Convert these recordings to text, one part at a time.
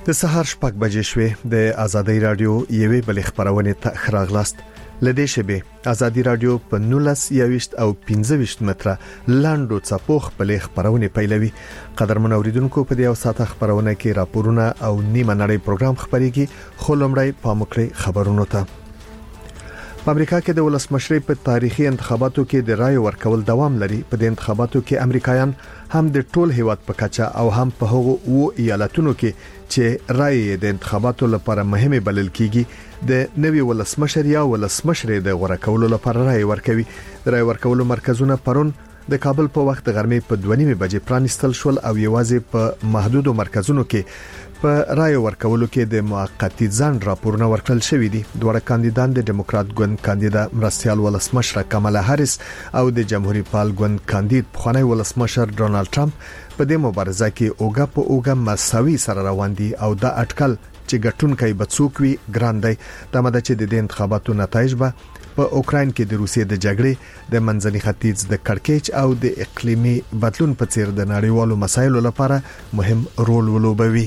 د سهار 6 بجې شوې د ازادي رادیو یوې بل خبرونه ته خراغلاست لدې شبه ازادي رادیو په 19 او 15 متره لاندو څپوخ په خبرونه پیلوي. قدرمن اوریدونکو په دې او ساته خبرونه کې راپورونه او نیمه نړۍ پروګرام خبريږي. خو لمړی پاموکړي خبرونو ته. په امریکا کې د ولسمشرۍ په تاریخي انتخاباتو کې د رای ورکول دوام لري. په دې انتخاباتو کې امریکایان هم د ټول هیواد په کچه او هم په هغو ایالتونو کې چې رای د انتخاباتو لپاره مهمه بلل کیږي د نوي ولسمشر یا ولسمشرې د غوړه کولو لپاره رای ورکوي. د رای ورکولو مرکزونه پرون د کابل په وخت غرمې په 2:30 بجې پرانیستل شول او یوازې په محدودو مرکزونو کې په رای ورکولو کې د موقتی ځان راپورونه ورکړل شوې دي. دوه کاندیدان د ډیموکرات ګوند کاندید مرستيال ولسمشر کمالا هاریس او د جمهوریت پال ګوند کاندید خوانی ولسمشر ډونالد ټرمپ په دې مبارزه کې اوګه په اوګه مساوي سره روان دي او دا اټکل چې ګټونکي بڅوک وي ګران دی. دا مده چې د انتخاباتو نتایج به په اوکرين کې د روسیې د جګړې د منځني ختیځ د کړکېچ او د اقلیمي بدلون په څیر د نړیوالو مسایلو لپاره مهم رول ولوبوي.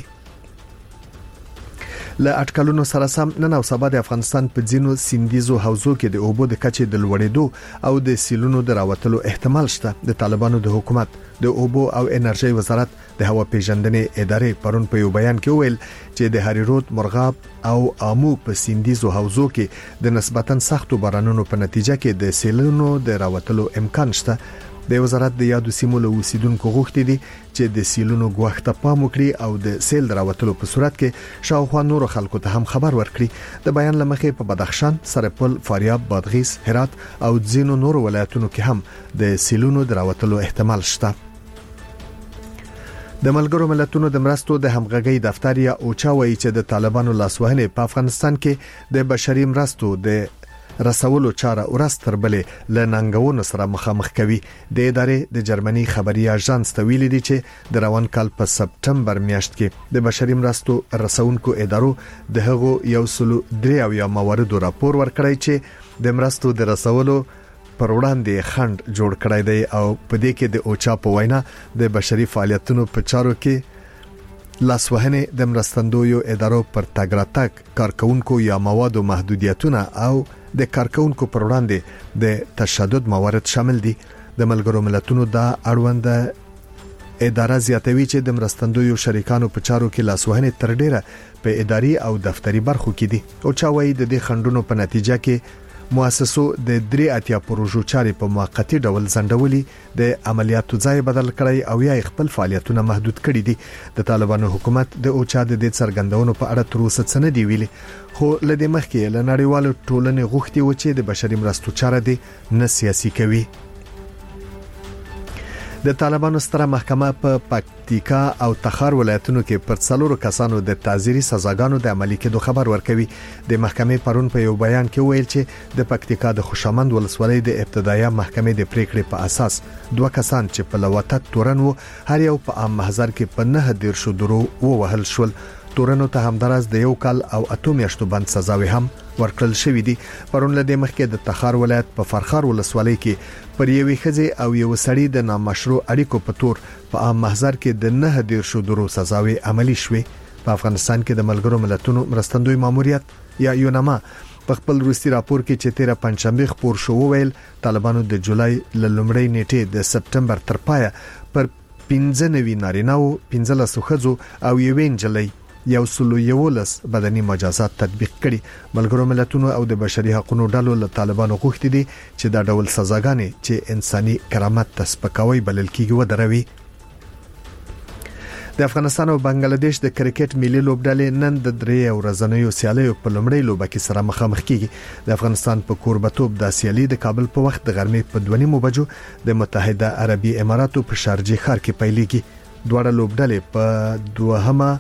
له اټکلونو سره سم نن او سبا د افغانستان په ځینو سیندیزو حوزو کې د اوبو د کچې د لوړېدو او د سیلونو د راوتلو احتمال شته. د طالبانو د حکومت د اوبو او انرژي وزارت د هوا پیژندنې ادارې پرون په یو بیان کې ویل چې د هریرود مرغاب او امو په سیندیزو حوزو کې د نسبتاً سختو بارانونو په نتیجه کې د سیلونو د راوتلو امکان شته. د وزارت د یادو سیمو له اوسیدونکو غوښتي دي چې د سیلونو غوښته پام وکړي او د سیل دراوتلو په صورت کې شاوخوا نور خلکو ته هم خبر ورکړي. د بیان لمخې په بدخشان، سرپل، فاریاب، بادغیس، هرات او ځینو نور ولایتونو کې هم د سیلونو دراوتلو احتمال شته. د ملګرو ملتونو د مرستو د همغږي دفتر یا اوچا وایي چې د طالبانو لاسوهنې په افغانستان کې د بشري مرستو د رسولو چاره ورځ تر بلې لننګونو سره مخامخ کوي. د ادارې د جرمني خبري اژانس ته ویلي دي چې د روان کال په سپټمبر میاشت کې د بشري مرستو رسونکو ادارو د هغو 103 مواردو راپور ورکړی چې د مرستو د رسولو پر وړاندې خند جوړ کړی دی او په دې کې د اوچا په وینا د بشري فعالیتونو په چارو کې لاسوهنې د مرستندویو ادارو پر تګ راتګ کارکونکو یا موادو محدودیتونه او د کارکونکو پر وړاندې د تشدد موارد شامل دي. د ملګرو ملتونو دا اړوند اداره زیاتوي چې د مرستندویو شریکانو په چارو کې لاسوهنې تر ډیره په اداري او دفتري برخو کې دي. او چا وایي د دې خندونو په نتیجه کې مؤسسو د 3 پروژو چارې په موقتی ډول ځنډولي، د عملیاتو ځای بدل کړی او یا خپل فعالیتونه محدود کړي دي. د طالبانو حکومت د اوچا د دې څرګندونو په اړه تر اوسه څه نه دی ویلي، خو لدې مخکې له نړیوالو ټولنې غوښتي و چې د بشري مرستو چاره دي نه سیاسي کوي. د طالبانو ستره محکمه په پکتیکا او تخار ولایتونو کې پر 4 کسانو د تعزیري سزاګانو د عملي کېدو خبر ورکوي. د محکمې پرون په یو بیان کې ویل چې د پکتیکا د خوشامند ولسوالۍ د ابتدایي محکمې د پریکړې په اساس 2 کسان چې په لواتت تورن وو هر یو په عام محضر کې په 9 درو ووهل شول. تورنو ته همدارس د 1 کال او 8 میاشتو بند سزاوي هم ورکړل شوې دي. پرون لدې مخکې د تخار ولایت په فرخار ولسوالۍ کې پر یوې خزه او یو سړی د نامشروع اړیکو په تور په عام محضر کې د 9 درو سزاوي عملی شوې. په افغانستان کې د ملګرو ملتونو مرستندوی ماموریت یا یونما په خپل روسي راپور کې چې 13 پنځمبه خبر شو ویل طالبانو د جولای لومړۍ نیټه د سپټمبر تر پایه پر 15 نارینه او 15 خزو او یوین جلای 111 بدني مجازات تطبیق کړي. ملګرو ملتونو او د بشري حقوقو ډلو له طالبانو غوښتي دي چې دا ډول سزاګانې چې انساني کرامت ته سپکاوی بلل کیږي ودروي. د افغانستان او بنگلاديش د کرکټ ملي لوبډلې نن د 3 ورځنیو سیالیو په لومړۍ لوبه کې سره مخامخ کیږي. د افغانستان په کوربتوب د سیالي د کابل په وخت د غرمې په 2:30 بجو د متحده عربي اماراتو په شارجه ښار کې پیلېږي. دوه لوبډلې په دوهمه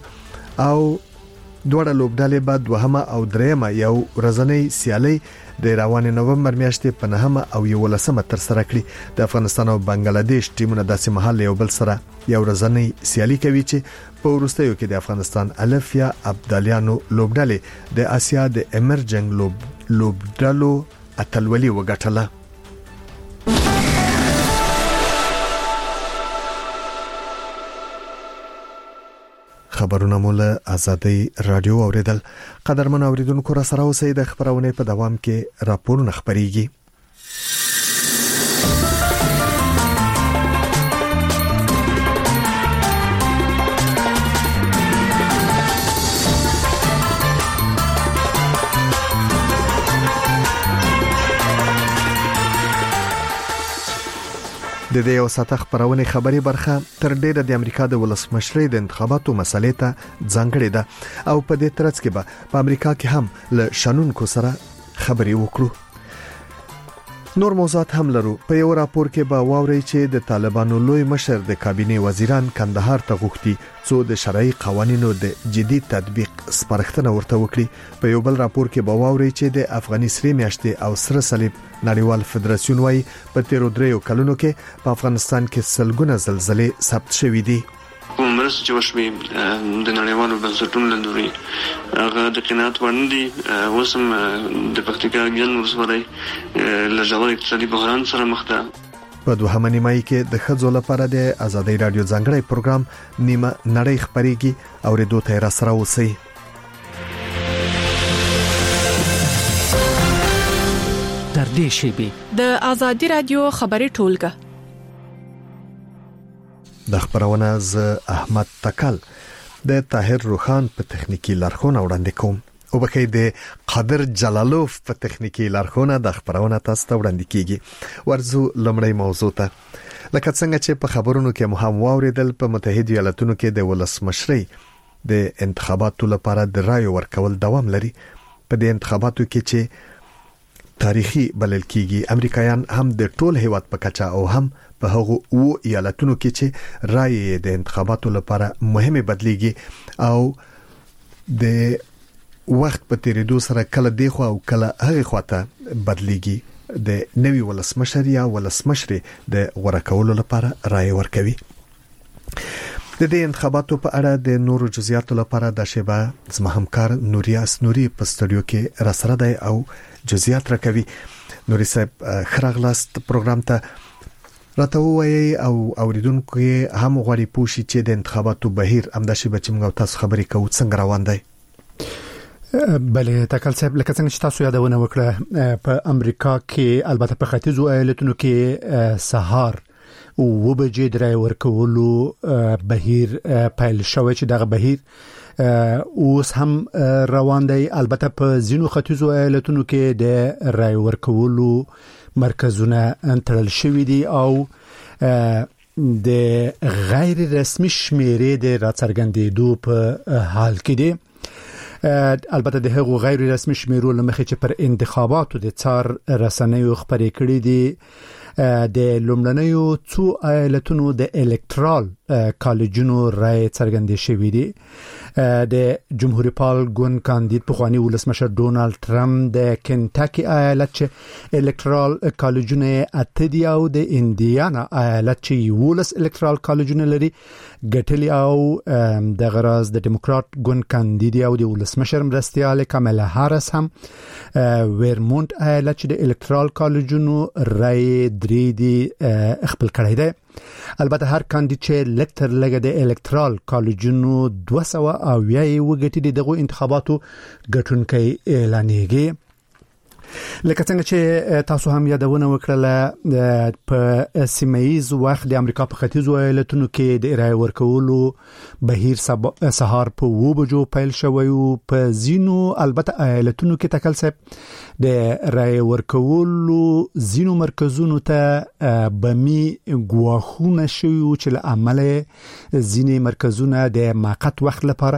بعد دوهمه او دریمه یو ورځنی سیالي د روان نومبر میاشتې په 9 او 11 تر سره کړي. د افغانستان او بنگلاديش ټیمونه داسې محل یو بل سره یو ورځنی سیالي کوي چې په وروستیو کې د افغانستان الفیا ابدالیانو لوبډلې د اسیا د امرجنګ لوبډلو اتلولي وګټله. خبرونه مول آزادۍ رادیو اوریدل. قدرمن اوریدونکو را سره اوسئ. د خبرونه په دوام کې راپورونه خبريږي. د دې او ساته خبرونه خبري برخه تر ډیره د امریکا د ولسمشرۍ د انتخاباتو مسلې ته ځانګړې ده او په دې ترڅ کې به په امریکا کې هم له شنونکو سره خبري وکړو. نور موضوعات هم لرو. په یو راپور کې به واوري چې د طالبانو لوی مشر د کابینه وزیران کندهار ته غوښتي څو د شرعي قوانینو د جدي تطبیق سپارښتنه ورته وکړي. په یو بل راپور کې به واوري چې د افغاني سری میاشتې او سره صلیب نړیوال فدراسیون وايي په تیرو 3 کلونو کې په افغانستان کې سلګونه زلزلې ثبت شوې دي. کومرس چې وشوي د نړیوالو بنسټونو لندوري هغه د قناعت وړاندې وسم د پکتیکا ګن ورسوري لږه اقتصادي بحران سره مخ ده. په دوهمه نیمه کې د خځو لپاره د آزادۍ رادیو ځانګړی پروګرام نیمه نړۍ خبريږي او ردو ته را سره اوسئ. در دې شیبه د آزادۍ رادیو خبري ټولګه د خبرونه ز احمد تکل د طاهر روخان په تخنیکی لارښوونه وړاندې کوم او بخې د قادر جلالوف په تخنیکی لارښوونه د خبرونه تاسو ته وړاندې کیږي. ورزو لمړی موضوع ته لکه څنګه چې په خبرونو کې مهم واوریدل په متحده ایالاتونو کې د ولسمشرۍ د انتخاباتو لپاره د رای ورکول دوام لري. په دې انتخاباتو کې چې تاریخي بلل کیږي امریکایان هم د ټول هیواد په کچا او هم په هغه او ایالتونو کې چې رای د انتخاباتو لپاره مهمه بدليږي او د وخت په تیریدو سره کله دیخوا او کله هغه خواته بدليږي. د نوي ولسمشر یا ولسمشر د ورکولو لپاره رای ورکوي. د دې انتخاباتو په اړه د نورو جزئیاتو لپاره د شیبه زما همکار نوریا اسنوري په استودیو کې را سره دی او جزئیات راکوي. نوري صاحب خراغلاست پروګرام ته راته وایي او اوریدونکو هم غواړي پوښي چې د انتخاباتو بهیر همداشي بچمغه تاسو خبرې کوو څنګه روان دی. بله تکل صاحب لکه څنګه چې تاسو یادونه وکړه په امریکا کې البته په ختیځو ایالتونو کې سهار او وبجې درای ورکولو بهیر پیل شوی چې دغه بهیر اوس هم روان دی. البته په ځینو ختیځو ایالتونو کې د رای ورکولو مرکزونه تړل شوی دي او د غیر رسمي شمیرې د راڅرګندېدو په حال کې دي. البته د هغو غیر رسمي شمیرو لمخې چې پر انتخاباتو د څار رسنیو خبرې کړې دي د لومړنیو څو ایالتونو د الکترال کالجونو رای څرګندې شوې دي. د جمهوریت پال ګوند کاندید پخوانی ولسمشر ډونالد ټرمپ د کنټاکي ایالت چې الکترال کالجونه اتدی او د انډیانا ایالت چې ولس الکترال کالجونه لري ګټلی او د غراز د ډیموکرات ګوند کاندید او د ولسمشر مرستيال کاملا هارس هم ویرمونت ایالت چې د الکترال کالجونو رای درې دی خپل کړی دی. البته هر کاندید چې لکتر لګه د الکترال کالجونو 200 او یې وګټي دغه انتخاباتو ګټونکي اعلانېږي. لکه څنګه چې تاسو هم یادونه وکړه په سیمایز وخت د امریکا په ختیځو ایالتونو کې د رای ورکولو بهیر سهار په 2 بجو پیل شوی او په زینو البته ایالتونو کې تکل صاحب د رای ورکولو زینو مرکزونو ته بمی غواخونه شوی چې له عمله زینې مرکزونه د موقت وخت لپاره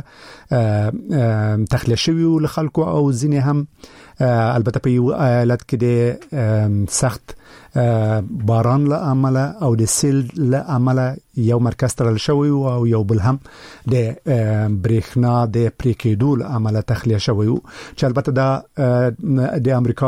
تخلیه شوی له خلکو او زینې هم البته په یو ایالت کې د سخت باران له عمله او د سیل له عمله یو مرکز ترل شوی او یو بل هم د برېښنا د پریکېدو له عمله تخلیه شوی چې البته د امریکا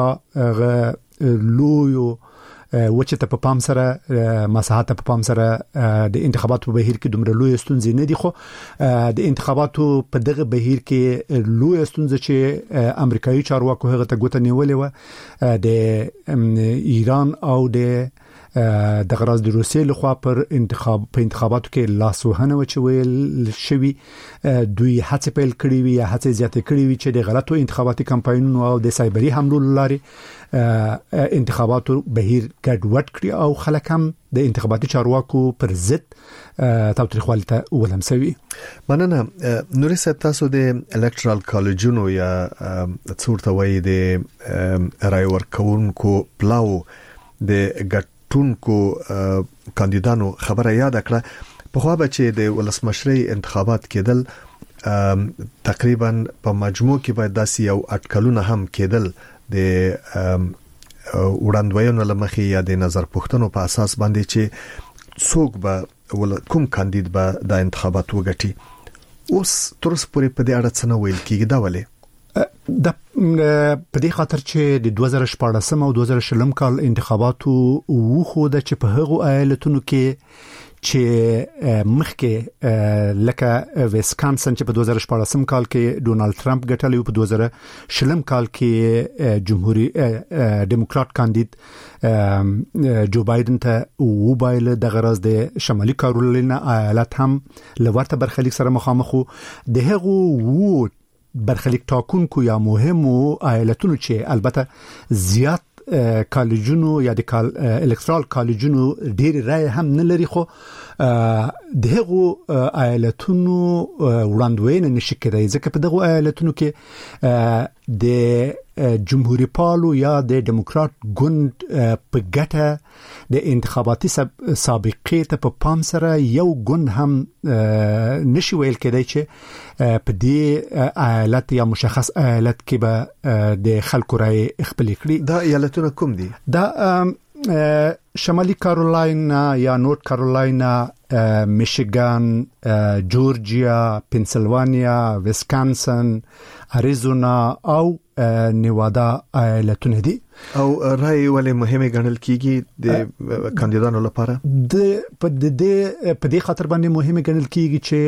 لویو وچه ته په پام سره مساحت په پام سره د انتخاباتو په بهیر کې دومره لوی ستونزې نه دي. خو د انتخاباتو په دغه بهیر کې لوی ستونزې چې امریکایي چارواکو هغه ته ګوته نیولې و د ایران او د د غراز د روسیې لخوا پر انتخاباتو کې لاسوهنه وچوي شوی دوی هڅه پیل کړې وي یا هڅه زیاته کړې وي چې د غلطو انتخاباتي کمپاینونو او د سایبری حملو لاري انتخاباتو بهیر ګډوډ کړی او خلک هم د انتخاباتي چارواکو پر ضد تاوتریخوالي ولمسوي. مننه. نوري صاحب، تاسو د الکترال کالجونو یا څورته وایي د رای ورکوونکو پلاو د ګټونکو کاندیدانو خبره یاد کړه. په خو به چې د ولسمشرۍ انتخابات کېدل تقریبا په مجموع کې باید داسې یو اټکلونه هم کېدل د وړاندوینو لمخې یا د نظر پوښتنو په اساس باندې چې څوک به کوم کاندید به د انتخابات وګټي. اوس تر اوسه پورې په دې اړه څه نه ویل کېږي. دا ولې د په دې خاطر چې د 2014 او 2020 کال انتخاباتو وخو د چې په هغو ایالتونو کې چې مخکې لکه ویسکانسن چې په 2014 کال کې ډونالد ټرمپ ګټلی، په 2020 کال کې جمهوریت ډیموکرات کاندید جو بایدن ته وبایل د غرض د شمالي کارولینا ایالت هم لورته برخلیک سره مخامخ د هغو برخلیک ټاکونکو یا مهمو ایالتونو چې البته زیات کالجونو یا د الکترال کالجونو ډېر رای هم نه لري، خو دغه ایالتونو وړاندوینه نشي کېدای ځکه په دغه ایالتونو کې د جمهوریت پالو یا د ډیموکرات ګوند په ګټه د انتخاباتي سابقې ته په پام سره یو ګوند هم نشي ویل کېدای چې په دې ایالت یا مشخص ایالت کې به د خلکو رای خپل کړي. دا ایالتونه کوم دي؟ دا شمالي کارولاینا یا نورث کارولاینا، میشیګان، جورجیا، پنسلوانیا، ویسکانسن، اریزونا او نیوادا ایالتونه دي. او رای ولې مهمه ګڼل کیږي د کاندیدانو لپاره؟ په دې خاطر باندې مهمه ګڼل کیږي چې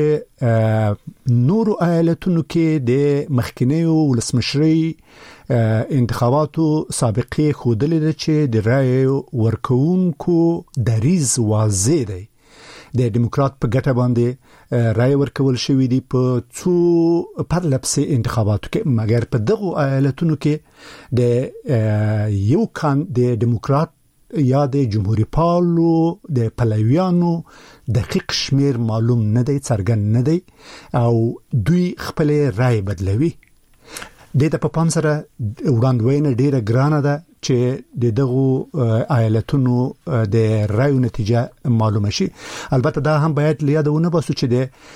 نورو ایالتونو کې د مخکینیو ولسمشرۍ انتخاباتو سابقې خودلې ده چې د رای ورکوونکو دریز واضح دی. د ډیموکرات په ګټه باندې رای ورکول شوې دي په څو پرلپسې انتخاباتو کې، مګر په دغه ایالتونو کې د یو کان د ډیموکرات یا د جمهوریت پالو د پلویانو دقیق شمیر معلوم نه دی، څرګند نه دی او دوی خپل رای بدلوي. د په پام سره وړاندوینه ډیره ګرانه ده چې دغه ایالتونو د رایو نتیجه معلومه شي. البته دا هم باید لیادونه باسو چې د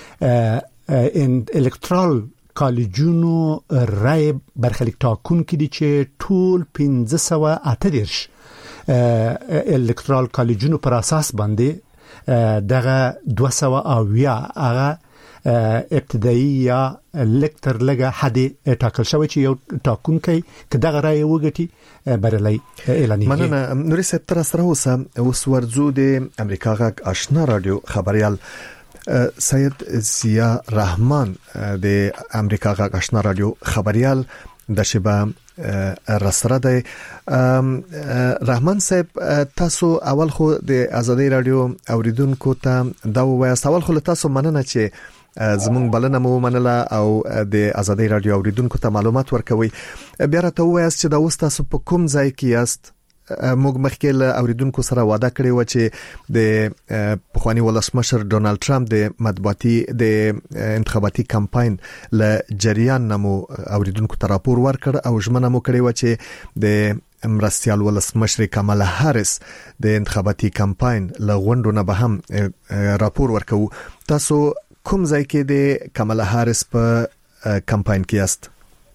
الکترال کالجونو رای برخلیک ټاکون کې دي چې ټول 1538 الکترال کالجونو پر اساس باندې دغه 200 هغه ابتدایي یا لکتر لګه حد ټاکل شوی چې یو ټاکونکی کداغه رای وګټي برلای اعلاني. مننه. نوري صاحب، تر سره اوس ورځو د امریکا غږ آشنا رادیو خبريال سید ضیا رحمان د امریکا غږ آشنا رادیو خبريال د شبا رسره دی. رحمان صاحب، تاسو اول خو د آزادۍ رادیو اوریدونکو ته دا وایاست. اول خو تاسو مننه چې زمونږ بلنه مو منله او د آزادۍ رادیو اوریدونکو ته معلومات ورکوي. بیا راته وایاست چې دا اوس تاسو په کوم ځای کې یاست. موږ مخکې له اوریدونکو سره وعده کړې و چې د پخوانی ولسمشر ډونالد ټرمپ د مطبوعاتي د انتخاباتي کمپاین له جریان نمو اوریدونکو ته راپور ورکړ او ژمنه مو کړې و چې د مرستيال ولسمشر کمالا هاریس د انتخاباتي کمپاین له غونډو نه به هم راپور ورکو. تاسو کوم ځای کې د کمالا هاریس په کمپاین کې یاست؟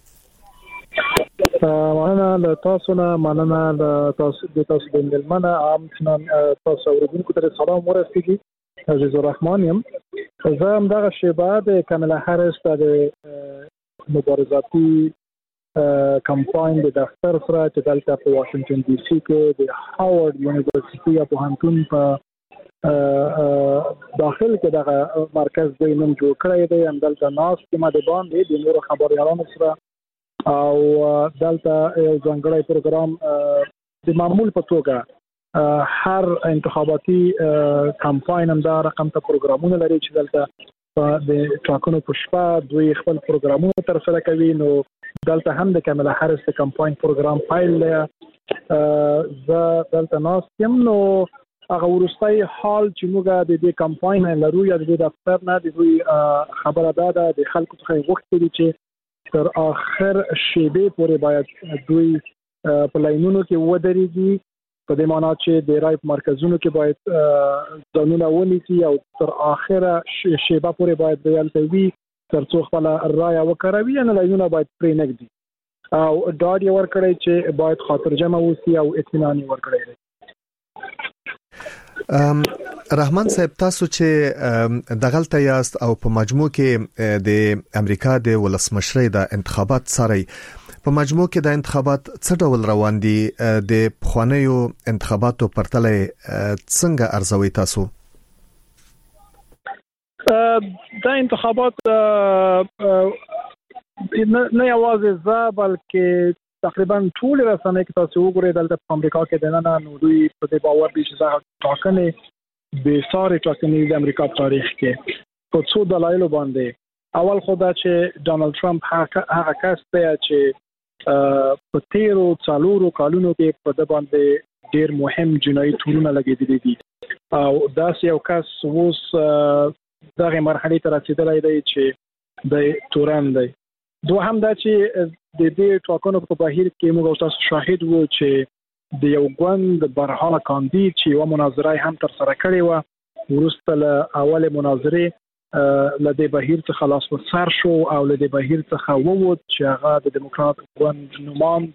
مننه له تاسو نه، مننه له تاسو د ملمنه عام تاسو اوریدونکو ته سلام ورسیږي. عزیز الرحمن یم. زه هم دغه شیبه د کمالا هاریس د مبارزاتي کمپاین د دفتر سره چې دلته په واشنگټن ډي سي کې د هاورد یونیورسيټي په پوهنتون په داخل کې دغه مرکز د نوم جوړ کړی دی. هم دلته ناس کې ما د باندې د نورو خبريالانو سره او دلته یو ځانګړی پروګرام د معمول په توګه هر انتخاباتي کمپاین هم دا رقم ته پروګرامونه لري چې دلته د ټاکنو په شپه دوی خپل پروګرامونه تر سره کوي. نو دلته هم د کاملا هارس د کمپاین پروګرام فایل ز دلته ناس یم. نو هغه ورستای حال چې موږ د دې کمپاین لرو یا د دفتر نه د دوی خبره ده د خلکو څخه غوښتي چې تر اخر شیبه پورې باید دوی په لاینونو کې ودرېږي، په دې معنی چې د رای په مرکزونو کې باید ځانونه ونیسي او تر اخره شیبه پورې باید دلته وي تر څو خپل رای وکړوي. نه لاینونه باید پرې نګدي او ډاډ یې ورکړي چې باید خاطر جمع وسی او اطمینان ورکړي. رحمان صاحب، تاسو چې دغلته یاست او په مجموع کې د امریکا د ولسمشرۍ د انتخابات سره په مجموع کې د انتخابات څه ډول روان دي؟ د پخوانیو انتخاباتو پرتله څنګه ارزوي تاسو؟ دا انتخابات نه یوازې ځا بلکې تقریبا ټول رسنۍ کې تاسو وګورئ دلته په امریکا کې دننه نو دوی په دې باور دي چې دا ټاکنې به ساري ټاکنې د امریکا په تاریخ کې په څو دلایلو باندې. اول خو دا چې ډانلډ ټرمپ هغه کس دی چې په تیرو څلورو کالونو کې په د باندې ډیر مهم جنایي تورونه لګیدلي دي او دا یو کس اوس دغه مرحله ته رسیدلی دی چې د تورن دی. دوهم دا چې د دې ټاکنو په بهیر کې موږ تاسو شاهد وو چې د یو ګوند برهانه کاندید چې یو مناظره هم تر سره کړې و ورسته له اوله مناظره لدې بهیر څخه خلاص وسر شو او لدې بهیر څخه ووت چې هغه د دیموکرات ګوند نومان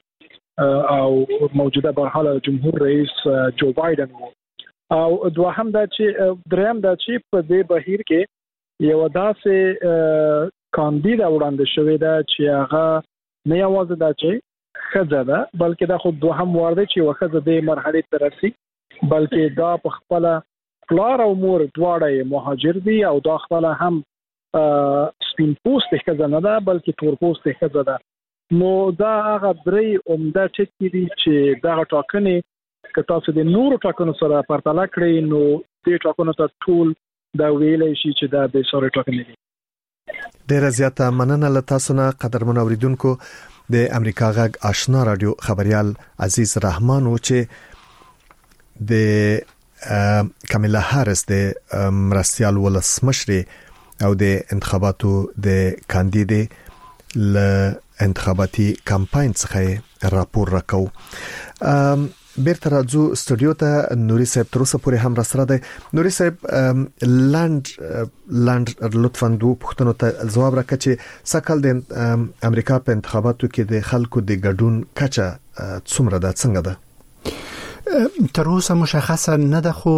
او موجوده برهانه جمهور رئیس جو بایدن وو. او دوهم دا چې دریم دا چې په دې بهیر کې یو داسې کاندید وړاندې شوی دا چې هغه نه یوازې دا چې خزه ده بلکې دا خو دوهم وار دی چې وخزه د مرحله ته رسي بلکې دا په خپل پلار او مور دواړه مهاجر دي او دا خپل هم سپین پوسټ خزه نه ده بلکې تور پوسټ خزه ده. نو دا هغه درې عمده ټکي دي چې دا ټاکنې که تاسو د نورو ټاکنو سره پرتله کړئ نو دې ټاکنو ته ټول دا ویلای شي چې دا د ساري ټاکنې دي. ډیره زیاته مننه له تاسو نه قدرمن اوریدونکو. د امریکا غږ آشنا رادیو خبريال عزیز رحمان و چې د کاملا هارس د مرستيال ولسمشرې او د انتخاباتو د کاندید ل انتخاباتي کمپاین څخه راپور راکو. بیرته راځو استودیو ته. نوري صاحب تر اوسه پورې هم را سره دی. نوري صاحب لاند لطفاً دوه پوښتنو ته ځواب راکړئ چې سکهال د امریکا په انتخاباتو کې د خلکو د ګډون کچه څومره ده، څنګه ده؟ تر اوسه مشخصه نه ده خو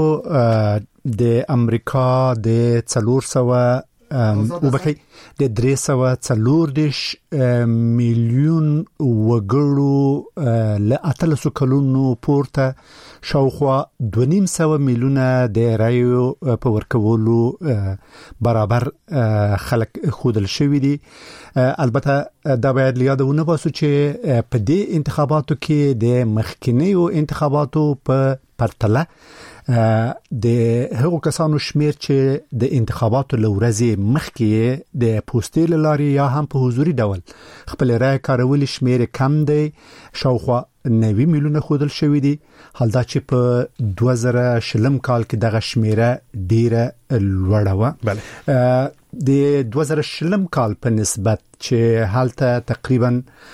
د امریکا د 400 او بخي د 340 میلیون وګړو له 800 کلونو پورته شاوخوا 2.5 میلیونه د رایو په ورکولو برابر خلک خودل شوی دي. البته دا باید یادونه باسو چې په دې انتخاباتو کې د مخکینیو انتخاباتو په پرتله د هغو کسانو شمیر چې د انتخاباتو لورځي مخکې د پوسټل لاري یا هم په حضوري ډول خپل رای کارول شمیر کم دی، شاوخوا 90 میلیونه خودل شوی دي. حال دا چې په 2020 کال کې دغه شمیره ډیره لوړه و. بله د 2020 کال په نسبت چې حالته تقریبا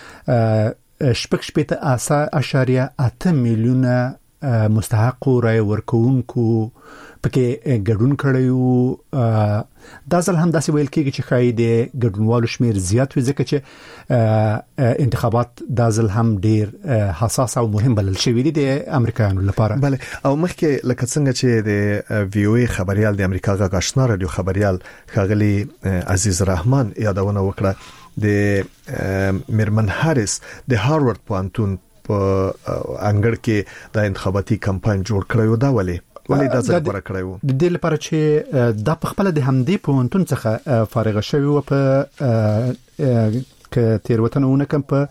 8.8 میلیونه مستحق رای ورکوونکو پکې ګډون کړیو. دا ځل هم داسې ویل کېږي چې خای د ګډونوالو شمیر زیات وي ځکه چې انتخابات دا ځل هم ډیر حساس او مهم بلل شوی دي د امریکایانو لپاره. بله او مخکې لکه څنګه چې د وی او ای خبريال د امریکا غږ آشنا رادیو خبريال خاغلی عزیز رحمان یادونه وکړه د میرمن هاریس د هاروارد پوهنتون په انګړ کې د انتخاباتي کمپاین جوړ کړیو. دا ولې دا ځکه غوړه کړیو د دې لپاره چې د خپل د همدې پوهنتون څخه فارغ شوی او په ک تیروتنه کوم په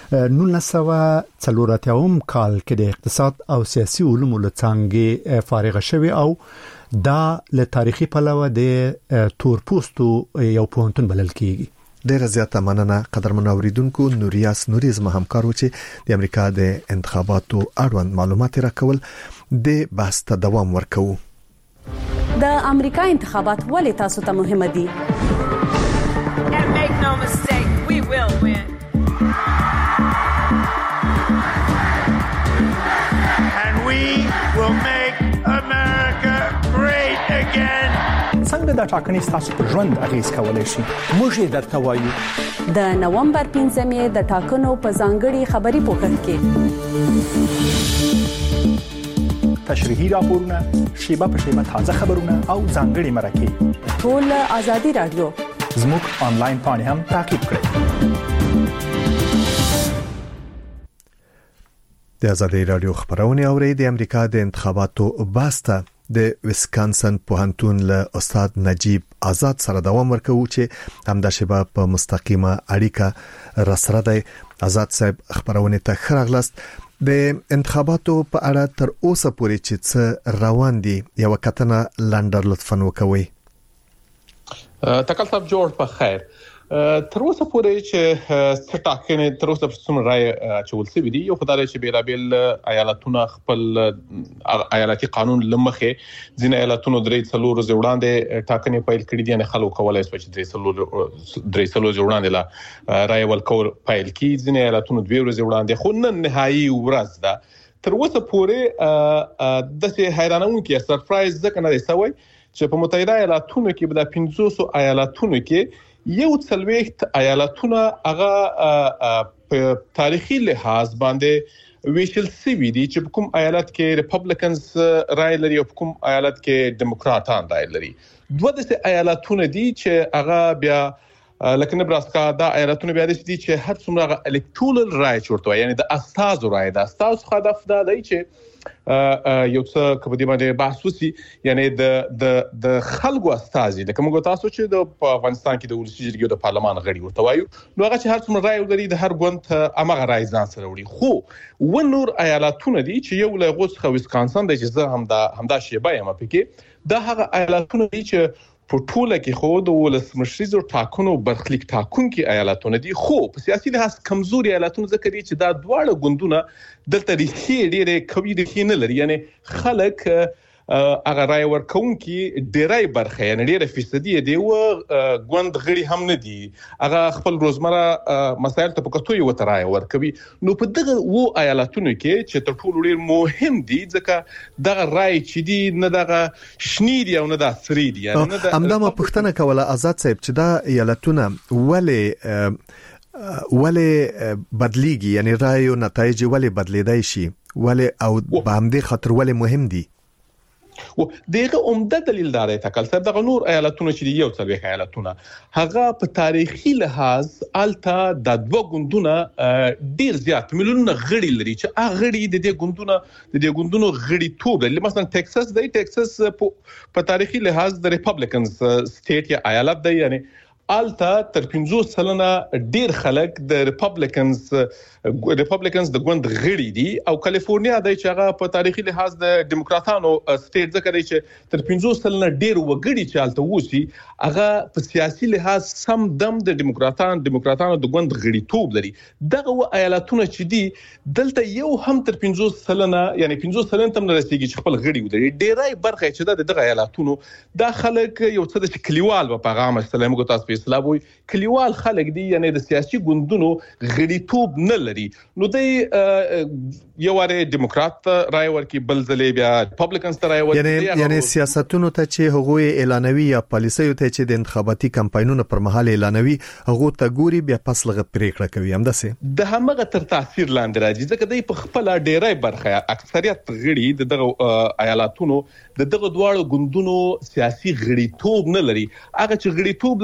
1940 کال کې د اقتصاد او سیاسي علومو له څانګې فارغ شوی او دا له تاریخي پلوه د تورپوستو یو پوهنتون بلل کیږي. ډیره زیاته مننه قدرمن اوریدونکو. نوریاس نوریز همکار و چې د امریکا د انتخاباتو اړوند معلومات راکول د بحث ته دوام ورکوي. د امریکا انتخابات ولې تاسو ته مهمه دي؟ And make no mistake, we will win. And we will make America great again. څنګه دا ټاکنې ستاسو په ژوند اغیز کولای شي؟ موږ یې درته وایو. د نومبر 15 د ټاکنو په ځانګړي خبري پوښتنه کې تشریحي راپورونه، شیبه په شیبه تازه خبرونه او ځانګړي مرکې ټول ازادي رادیو زموږ آنلاین پاڼه هم تعقیب کړئ. د ازادي رادیو خبرونه اوري د امریکا د انتخاباتو باسته د ویسکانسن پوهنتون له استاد نجیب آزاد سره دوام ورکوي چې همدا شیبه په مستقیمه اړیکه راسره دی. آزاد صاحب خبرونه ته خراغلاست. د انتخاباتو په اړه تر اوسه پورې چې څه روان دي یو کتنه لندر لطفاً وکوي. تکل صاحب جوړ په خیر. تر اوسه پورې چې ټاکنې تر اوسه څومره رائے چول سوي دي، یو خدای چې بیلابل ایالتونه خپل ایالتي قانون لمخه ځینې ایالتونو درې څلور ورځې وړاندې ټاکنې پیل کړې دي، نه خلکو کولای شي چې درې څلور وړاندې لا رائے ورکول پیل کړي. ځینې ایالتونو دوه ورځې وړاندې خو نن نهایي ورځ ده. تر اوسه پورې د څه حیرانونکي سرپرایز ځکه نه دی سوی چې په متحده ایالاتونو کې به د 500 ایالتونو کې یو څلويخت ایالتونه هغه په تاریخي لحاظ باندې ویشل سوي دي چې کوم ایالت کې ریپبلیکنز رائے لري او کوم ایالت کې ډیموکراتان رائے لري. دوه د ایالتونه دي چې هغه بیا لکه نبراسکا دا ایالتونه بیا دي چې هر څومره الکټورل رائے چورته، یعنی د استازو رائے د استازو هدف دا دی چې یو څه کبدي باندې بحث وسی، یعنی د خلکو استازي لکه موږ تاسو چې د افغانستان کې د ولسی جرګې د پارلمان غړي ورته وایو، نو هغه چې هر څومره رائے ولري د هر ګوند امغه رائے ځان سره وړي. خو و نور ایالتونه دي چې یو له غوښ خو ویسکانسن د چې همدا شیبه یم پکې دا هغه ایالتونه دي چې په ټوله کې خو د ولسمشریزو ټاکنو برخلیک ټاکونکي ایالتونه دي، خو په سیاسي لحاظ کمزوري ایالتونه ځکه دي چې دا دواړه ګوندونه دلته ډېرې قوي دي نه لري، یعنی خلک هغه رائے ورکونکي ډېرای برخه یعنی ډېر فیصدي دی او ګوند غړي هم نه دي، هغه خپل روزمره مسایل ته په کتو یو تر رائے ورکوي. نو په دغه و ایالتونو کې چې تر ټولو ډېر مهم دي ځکه دغه رائے چې دي نه دغه شنی دي او نه د سری دي، یعنی نه د همدا پښتنه کوله آزاد صاحب چې دا ایالتونه ولې بدلیږي، یعنی رائے او نتایج ولې بدلیدای شي، ولې او په همدې خاطر ولې مهم دي. و دغه عمده دلیل دار تکل سره دغه نور ایالتونه چې یو څلوي ایالتونه هغه په تاریخي لحاظ التا د دوه ګوندونه ډیر زیات میلیونونه غړي لري چې هغه غړي د دې ګوندونو غړي توب لري. مثلا ټکساس په تاریخي لحاظ د ریپبلیکنز سټیټ یا ایالت دی، یعنی التا تر 50% ډیر خلک د ریپبلیکنز د ګوند غړي دي، او کالیفورنیا د چې هغه په تاریخي لحاظ د ډیموکراتانو سټیټ ځکه دی چې تر 50% ډیر وګړي چې الته وسی هغه په سیاسي لحاظ سم دم د ډیموکراتانو د ګوند غړي توب لري. دغه ایالتونه چې دي دلته یو هم تر 50% یعنی 50% تم نه رسیدي چې خپل غړي ودري. ډیرای برخه چې دغه ایالتونو د خلک یو څه د کلیوال په پیغام استلام کو تاسو اسلام وي کلیوال خلک دي، یعنی د سیاسي ګوندونو غړیتوب نه لري. نو د یو واره ډیموکرات رائے ورکي بل ځلې بیا ریپبلیکنز رائے ورکي، یعنی سیاستونو ته چې هغوی اعلانوي یا پالیسیو ته چې د انتخاباتي کمپاینونو پر مهال اعلانوي هغه ته ګوري بیا پس لغه پریکړه کوي. همداسې د همغه تر تاثیر لاندې راځي ځکه د په خپل ډیرای برخه اکثریت غړي دغه ایالتونو دغه دواړو ګوندونو سیاسي غړیتوب نه لري. هغه چې غړیتوب لري هغه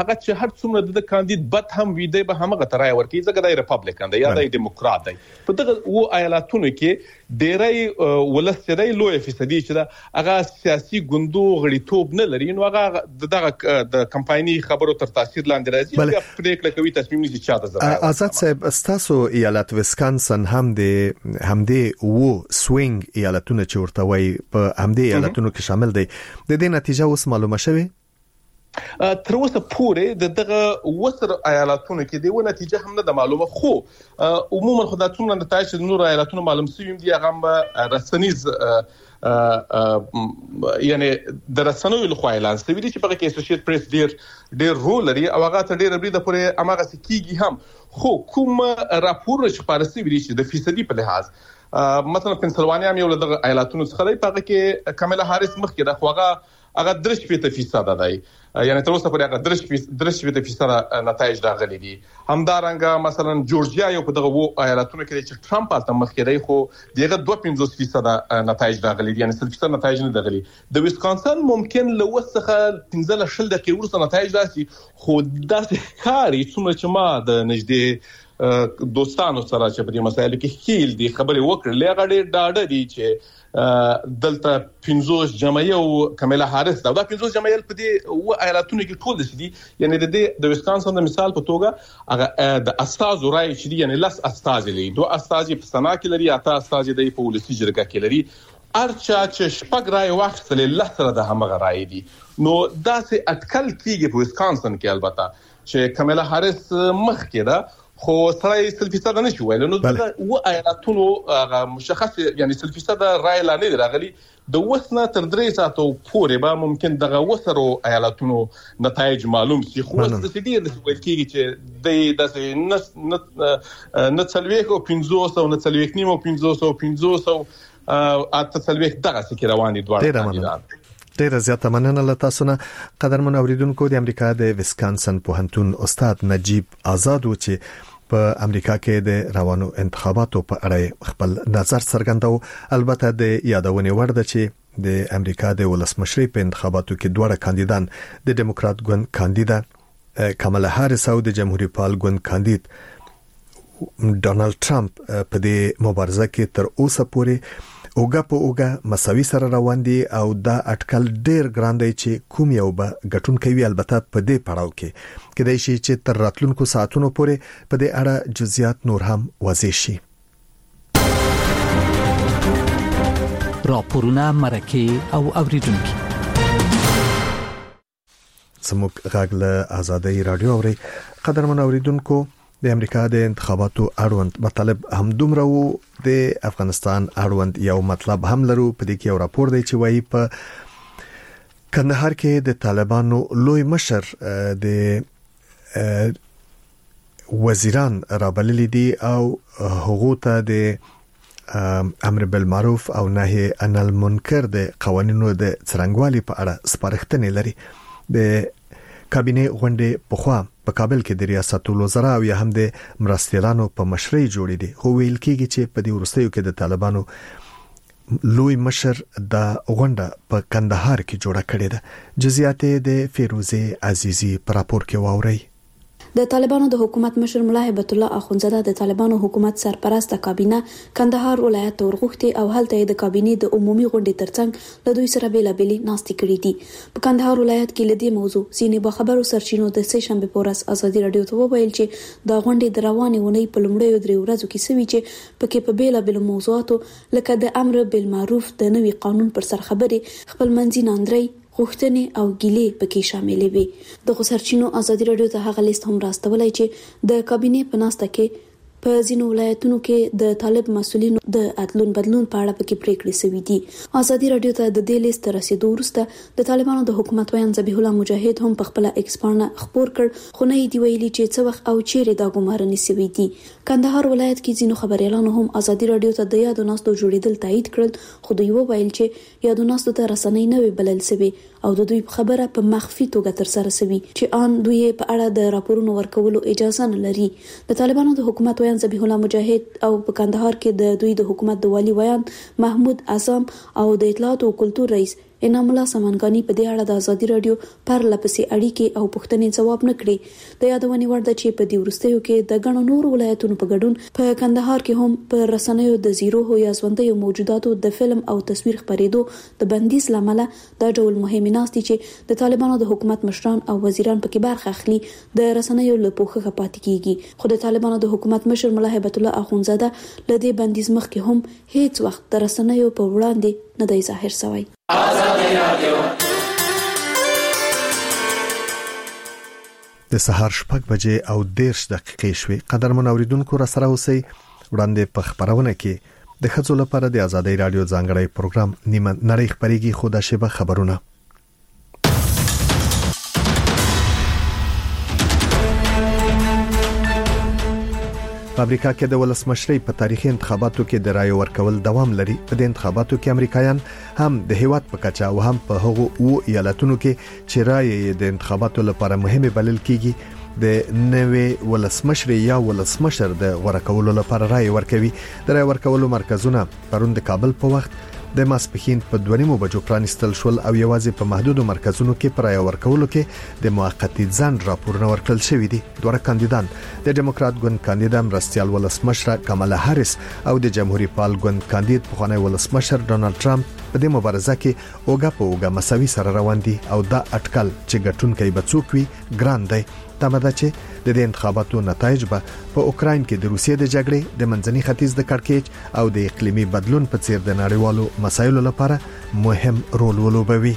هغه چې هر څومره د کاندید بد هم وي دی به هغه ترای ورکی ځکه د ریپبلیکن دی یا د ډیموکرات دی په دغه و ایالاتونو کې ډیری ولستري لوی فیصدي چې دا هغه سیاسي ګوندو غړیتوب نه لري نو هغه دغه د کمپایني خبرو تر تاثیر لاندې راځي یا پریکړه کوي تصمیم نیسي چې دا زړه آزاد صاحب استاسو ایالت ویسکانسن هم د و سوینګ ایالتونو چې ورته وای په هم د ایالتونو کې شامل دي د دې نتیجه اوس معلومه شوه تر اوسه پورې دغه وسر ایالتونو کې دی و نتیجه هم نه معلومه خو عموما خدای څومره نتایج د نور ایالتونو معلوم شوي دي هغه رسنیز یعنی د رسنوي له خوا اعلان شوی دي چې په کې اسوسییټ پریس ډیر رول لري او هغه ته ډیر بریده پورې اماغه سکیږي هم خو کوم راپور چې پارسي ویلي چې د فیصدي په لحاظ مثلا پنسلوانیا یو له ایالتونو څخه دی په کې کاملا هاریس مخکې د خوغه هغه 3% دی یعنی تر اوسه پورې هغه 3% نتایج راغلي دي همدارنګه مثلا جورجیا یو په دغه وو ایالتونو کې چې ټرمپ تاسو مخکې دی خو دغه 2.5% نتایج راغلي دي یعنی 0% نتایج نه راغلي د ویسکانسن ممکن له وسخه 15 دقیقې وروسته نتایج راشي خو داسې کاری څومره چې ما د نږدې دوستانو سره چې په دې مسایلو کې خېل دي خبرې وکړلې هغه ډېر ډاډه دي چې دلته 15 جمعیه او کاملا هاریس دا 15 جمعیه په دې و ایالتونو کې ټول دي یعنی د ویسکانسن د مثال په توګه هغه د استاذ رای چې دي یعنی لاس استاذ لري دوه استاذ په سنا کې لري اته استاذ د په ولسی جرګه کې لري ارچا چې شپږ رای واخیستل لسره د همغه رای دي نو داسې اټکل کیږي په ویسکانسن کې البته چې کاملا هاریس مخ کې ده خو سره 0% نه شو ویل نو دا و ایالتونو مشخص یعنی 0% رای لاندې راغلي د وسنه تر 3 ساعتو پورې به ممکن دغه وسرو ایالتونو نتایج معلوم شي خو د سړي د ویل کېږي چې د نڅلويک او 500 نڅلويک نیمو 500 اته څلويک دغه سکه روان دي دواړه کاندیدان ډیر زیاته مننه له تاسو نه قدرمن اوریدونکو د امریکا د ویسکانسن پوهنتون استاد نجیب آزاد و چې په امریکا کې د روانو انتخاباتو په اړه خپل نظر څرګنداو البته د یادونې وړ ده چې د امریکا د ولسمشرۍ په انتخاباتو کې دوه کاندیدان د ډیموکرات ګوند کاندیدا کاملا هاریس او د جمهوریت پال ګوند کاندید ډونالد ټرمپ په دې مبارزه کې تر اوسه پورې اوګه په اوګه مساوي سره روان دي او دا اټکل ډیر ګران دی چې کوم یو به ګټون کوي البته په دې پړاو کې کله چې تر راتلونکو ساعتونو پورې په دې اړه جزئیات نور هم واضح شي راپورونه مرکه او اوریدونکو سموک غاغله آزادۍ رادیو اوري قدرمن اوریدونکو د امریکا د انتخاباتو اړوند مطلب هم دومره وو د افغانستان اړوند یو مطلب هم لرو په دې کې یو راپور دی چې وایي په کندهار کې د طالبانو لوی مشر د وزیران رابللي دي او هغه ته د امر بالمعروف او نهي عن المنکر د قوانینو د څرنګوالي په اړه سپارښتنې لري د کابینه غونډه په خوا په کابل کې د ریاست الوزرا او یا هم د مرستیالانو په مشرۍ جوړې دي خو ویل کېږي چې په دې ورستیو کې د طالبانو لوی مشر د غونډه په کندهار کې جوړه کړې ده جزئیات د فیروزه عزیزی پر راپور کې واوري د طالبانو د حکومت مشر مولا هیبت الله اخونزاده د طالبانو حکومت سرپرست کابینه کندهار ولایت ته ورغوښتي او هلته د کابینه د عمومي غونډې ترڅنګ له دوی سره بیلابېلې ناستې کړې دي په کندهار ولایت کې لدی موضوع سینې به خبرو سرچینو د سې شنبه پورس ازادي رادیو ته وویل چې د غونډې د روانې ونی په لومړیو 3 ورځو کې سوي چې پکې په بیلابېلو موضوعاتو لکه د امر بالمعروف د نوي قانون پر سر خبرې خپل منځي ناندري غوښتنې او ګیلې پکې شاملې وي د سرچینو ازادي رادیو ته هغه لیست هم راستولای چې د کابینه په ناسته کې په ځینو ولایتونو کې د طالب مسولینو د اتلون بدلون په اړه پکې پریکړې شوې دي ازادي رادیو ته د دې لیست رسیدو وروسته د طالبانو د حکومت ویان ذبیح الله مجاهد هم په خپل ایکس باندې خبر کړ خو نه دی ویلي چې څه وخت او چیرې دا ګمارنې شوې دي کندهار ولایت کې ځینو خبريالانو هم ازادي رادیو ته د یادو ناستو جوړیدل تایید کړل خو دوی وویل چې یادو ناستو ته رسنۍ نه وی بلل شوی او د دوی خبره په مخفي توګه تر سره شوی چې ان دوی په اړه د راپورونو ورکولو اجازه نه لري د طالبانو د حکومت ویان ذبیح الله مجاهد او په کندهار کې د دوی د حکومت د والی ویان محمود اعظم او د اطلاعات او کلتور رئیس انعام الله سمنګانی په دې اړه د ازادي رادیو پر لپسې اړیکې او پوښتنې ځواب نکړي. د یادونې وړ ده چې په دې وروستیو کې د ګڼو نورو ولایتونو په ګډون په کندهار کې هم په رسنیو د زیرو یا ژوندۍ موجوداتو د فلم او تصویر خپرېدو د بندیز لامل د ډول مهمه ناستي چې د طالبانو د حکومت مشران او وزیران پکې برخه اخلي د رسنیو له پوښښ پاتې کیږي. خو د طالبانو د حکومت مشر ملا هیبت الله اخونزاده له دې بندیز مخکې هم هیڅ وخت د رسنیو په وړاندې نه دی ظاهر شوی. د سهار 6 بجې او 10 دقیقې شوي. قدرمن اوریدونکو را سره اوسئ. وړاندې په خبرونه کې د خځو لپاره د ازادي رادیو ځانګړی پروګرام نیمه نړۍ خبريږي. خو د شیبه خبرونه په امریکا کې د ولسمشرۍ په تاریخي انتخاباتو کې د رای ورکول دوام لري. په دې انتخاباتو کې امریکایان هم د هیواد په کچه او هم په هغو ایالتونو کې چې رای د انتخاباتو لپاره مهمه بلل کیږي د نوې ولسمشر یا ولسمشر د غوړه کولو لپاره رای ورکوي. د رای ورکولو مرکزونه پرون د کابل په وخت د ماسپخین په 2:30 بجو پرانستل شول او یوازې په محدودو مرکزونو کې پر رای ورکولو کې د موقتی ځان راپورونه ورکړل شوې دي. دوه کاندیدان د ډیموکرات ګوند کاندید مرستيال ولسمشر کمالا هاریس او د جمهوریت پال ګوند کاندید پخوانی ولسمشر ډونالد ټرمپ په دې مبارزه کې اوګه په اوګه مساوي سره روان دي او دا اټکل چې ګټونکي به څوک وي ګران دی. تمه ده چې د دې انتخاباتو نتایج به په اوکراین کې د روسیې د جګړې د منځني ختیځ د کړکېچ او د اقلیمي بدلون په څیر د نړیوالو مسایلو لپاره مهم رول ولوبوي.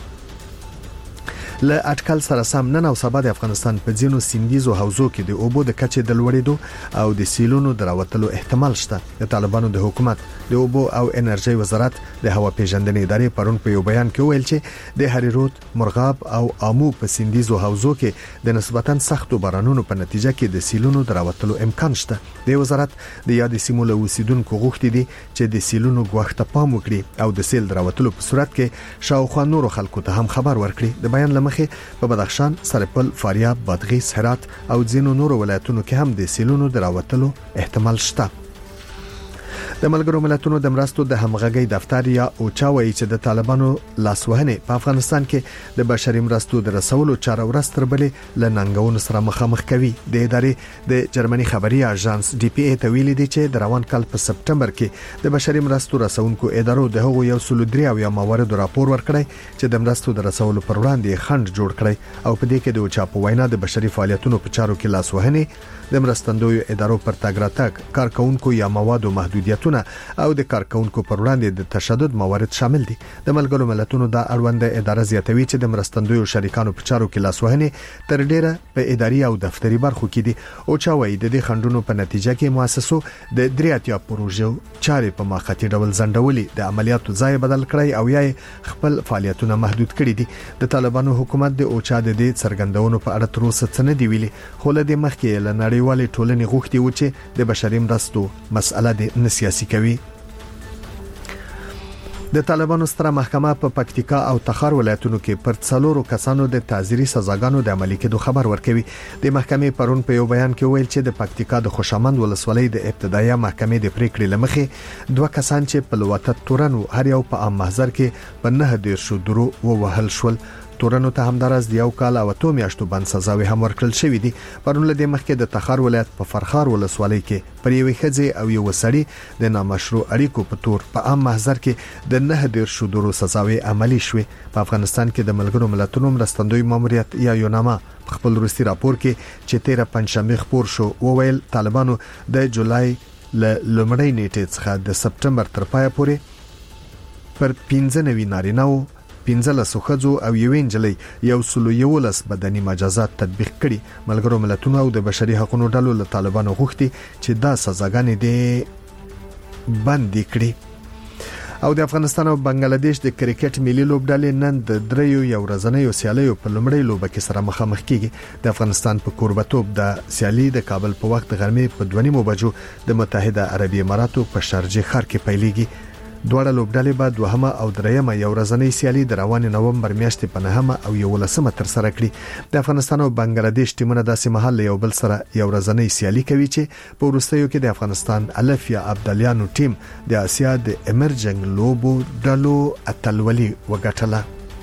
له اټکل سره سم نن او سبا د افغانستان په ځینو سیندیزو حوزو کې د اوبو د کچې د لوړېدو او د سیلونو دراوتلو احتمال شته. د طالبانو د حکومت د اوبو او انرژي وزارت د هوا پیژندنې ادارې پرون په یو بیان کې ویل چې د هریرود، مرغاب او امو په سیندیزو حوزو کې د نسبتاً سختو بارانونو په نتیجه کې د سیلونو دراوتلو امکان شته. د وزارت د یاد سیمو له اوسیدونکو غوښتي دي چې د سیلونو غوښته پام وکړي او د سیل دراوتلو په صورت کې شاوخوا نورو خلکو ته هم خبر ورکړي. د بیان مخه په بدخشان، سرپل، فاریاب، بادغیس، هرات او ځینو نورو ولایتونو کې هم د سیلونو دراوتلو احتمال شته. د ملګرو ملتونو د مرستو د همغږي دفتر یا اوچا وایي چې د طالبانو لاسوهنې په افغانستان کې د بشري مرستو د رسولو چاره ورځ تر بلې له ننګونو سره مخامخ کوي. د ادارې د جرمني خبري اژانس ډي پی ای ته ویلي دي چې د روان کال په سپټمبر کې د بشري مرستو رسونکو ادارو د هغو 103 موارد راپور ورکړی چې د مرستو د رسولو پر وړاندې خنډ جوړ کړی او په دې کې د اوچا په وینا د بشري فعالیتونو په چارو کې لاسوهنې، د مرستندوی ادارو پر تګ راتګ، کارکونکو یا موادو محدودیتونه او د کارکونکو پر وړاندې د تشدد موارد شامل دي. د ملګرو ملتونو د اړوند اداره زیاتوي چې د مرستندوی شریکانو په چارو کې لاسوهنې تر ډیره په اداري او دفتري برخو کې دي. او چا وایي د دې خندونو په نتیجه کې مؤسسو د 3 پروژو چارې په ماخاطي ډول زندولي، د عملیاتو ځای بدل کړی او یا خپل فعالیتونه محدود کړي دي. د طالبانو حکومت د اوچا د دې څرګندونو په اړه تر اوسه څه نه دی ویلي، خو له دې مخکې له نړیوالې ټولنې غوښتي و چې د بشري مرستو مسأله د نسیاسي کوي. د طالبانو ستره محکمه په پکتیکا او تخار ولایتونو کې پر 4 کسانو د تعزیري سزاګانو د عملي کېدو خبر ورکوي. د محکمې پرون په یو بیان کې ویل چې د پکتیکا د خوشامند ولسوالۍ د ابتدایي محکمې د پریکړې لمخې 2 کسان چې په لواتت تورن هر یو په عام محضر کې په 9 درو ووهل شول. تورنو ته همدارس د یو کال او 2 میاشتو بند سزاوي هم ورکړل شوې دي. پرون له دې مخکې د تخار ولایت په فرخار ولسوالۍ کې پر یوې ښځې او یو سړي د نامشروع اړیکو په تور په عام محضر کې د 9 درو سزاوي عملي شوې. په افغانستان کې د ملګرو ملتونو مرستندوی ماموریت یا یوناما په خپل وروستي راپور کې چې 13 پنځمه خبر شو وویل طالبانو د جولای له لومړۍ نیټې څخه د سپټمبر تر پایه پورې پر 15 نارینه 15 ښځو او یوې نجلۍ 111 بدني مجازات تطبیق کړي. ملګرو ملتونو او د بشري حقوقو ډلو له طالبانو غوښتي چې دا سزاګانې دې بند کړي. او د افغانستان او بنگلاديش د کرکټ ملي لوبډلې نن د دریو یو ورځنیو سیالیو په لومړۍ لوبه کې سره مخامخ کیږي. د افغانستان په کوربتوب د سیالي د کابل په وخت غرمې په 2:30 بجو د متحده عربی اماراتو په شارجه ښار کې پیلېږي. دوړه لوبډلې به دوهمه او دریمه یو ورځنۍ سیالي د روان نومبر میاشتې په 9 او 11 تر سره کړي. د افغانستان او بنگلاديش ټیمونه داسې مهال یو بل سره یو ورځنۍ سیالي کوي چې په وروستیو کې د افغانستان الف یا عبدالیانو ټیم د آسیا د امرجنګ لوبو ډلو اتلولي وګټله.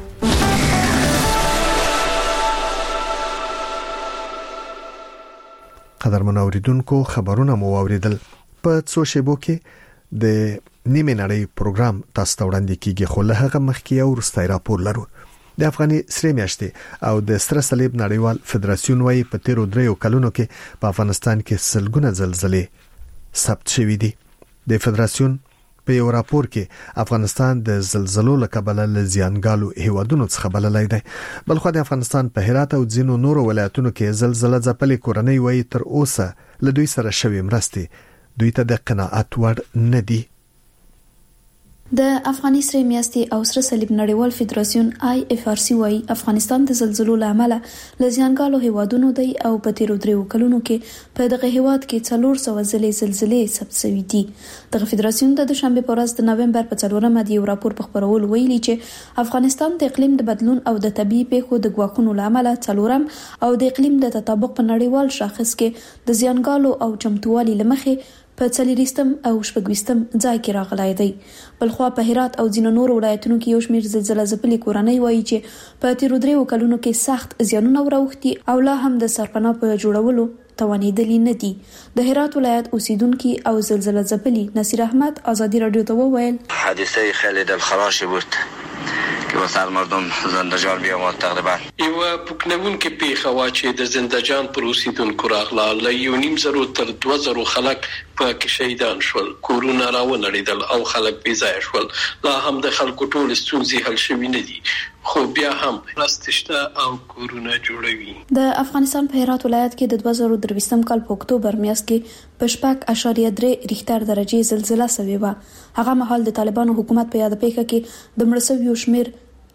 قدرمن اوریدونکو خبرونه مو اوریدل. په څو شیبو کې د نیمه نړۍ پروګرام تاسو ته وړاندې کیږي، خو له هغه مخکې یو وروستی راپور لرو. د افغاني سرې میاشتې او د سره صلیب نړیوال فدراسیون وايي په تیرو 3 کلونو کې په افغانستان کې سلګونه زلزلې ثبت شوې دي. د فدراسیون په یو راپور کې افغانستان د زلزلو له کبله لزیانګالو هیوادونو څخه بللای دی. بلخو د افغانستان په هرات او ځینو نورو ولایتونو کې زلزلہ ځپلې کورنۍ وایي تر اوسه له دوی سره شوي مرستې دوی ته د قناعت وړ نه دي. د افغاني سرې میاشتې او سره صلیب نړیوال فدراسیون IFRC وايي افغانستان د زلزلو لامل لزیانګالو هیوادونو دی او په تیرو 3 کلونو کې په دغه هیواد کې 400 زلزلې ثبت شوې دي. دغه فدراسیون د دوشنبه په ورځ د نومبر په 4مه د یو راپور په خبرول ویلي چې افغانستان د اقلیم د بدلون او د طبيعي پیښو د ګواښونو لامل 4 او د اقلیم د تطابق په نړیوال شاخص کې د زیانګالو او چمتووالي لمخې په 40 او 60 ځای کې راغلی دی. بلخو په هرات او ځینو نورو ولایتونو کې یو شمېر زلزلہ ځپلې کورنۍ وایي چې په تیرو 3 کلونو کې سخت زیانونه وروختي او لا هم د سرپناه په جوړولو توانیدلی نه دي. د هرات ولایت اوسیدونکو او زلزلہ ځپلې نصیر احمد آزادی رادیو ته وویل حادثه خیلی دلخراشی بود که واسه مردم زندجان بیامد تقریبا یو پکنون کې پیښه وا چې د زندجان پر اوسیدونکو راغله ل 1.5 تر 2 خلک په کې شهیدان شول، کورونه راونړیدل او خلک بې ځای شول. لا هم د خلکو ټول ستونزې حل شوي نه دي، خو بیا هم راستشته او کورونه جوړوي. د افغانستان په هرات ولایت کې د 2023 کال په اکتوبر میاشت کې په 6.3 ریختر درجه زلزلہ شوې و. هغه مهال د طالبانو حکومت په یاد پیښه کې د مړسوي شمیر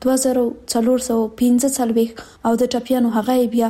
2445 او د ټپیانو هغه بیا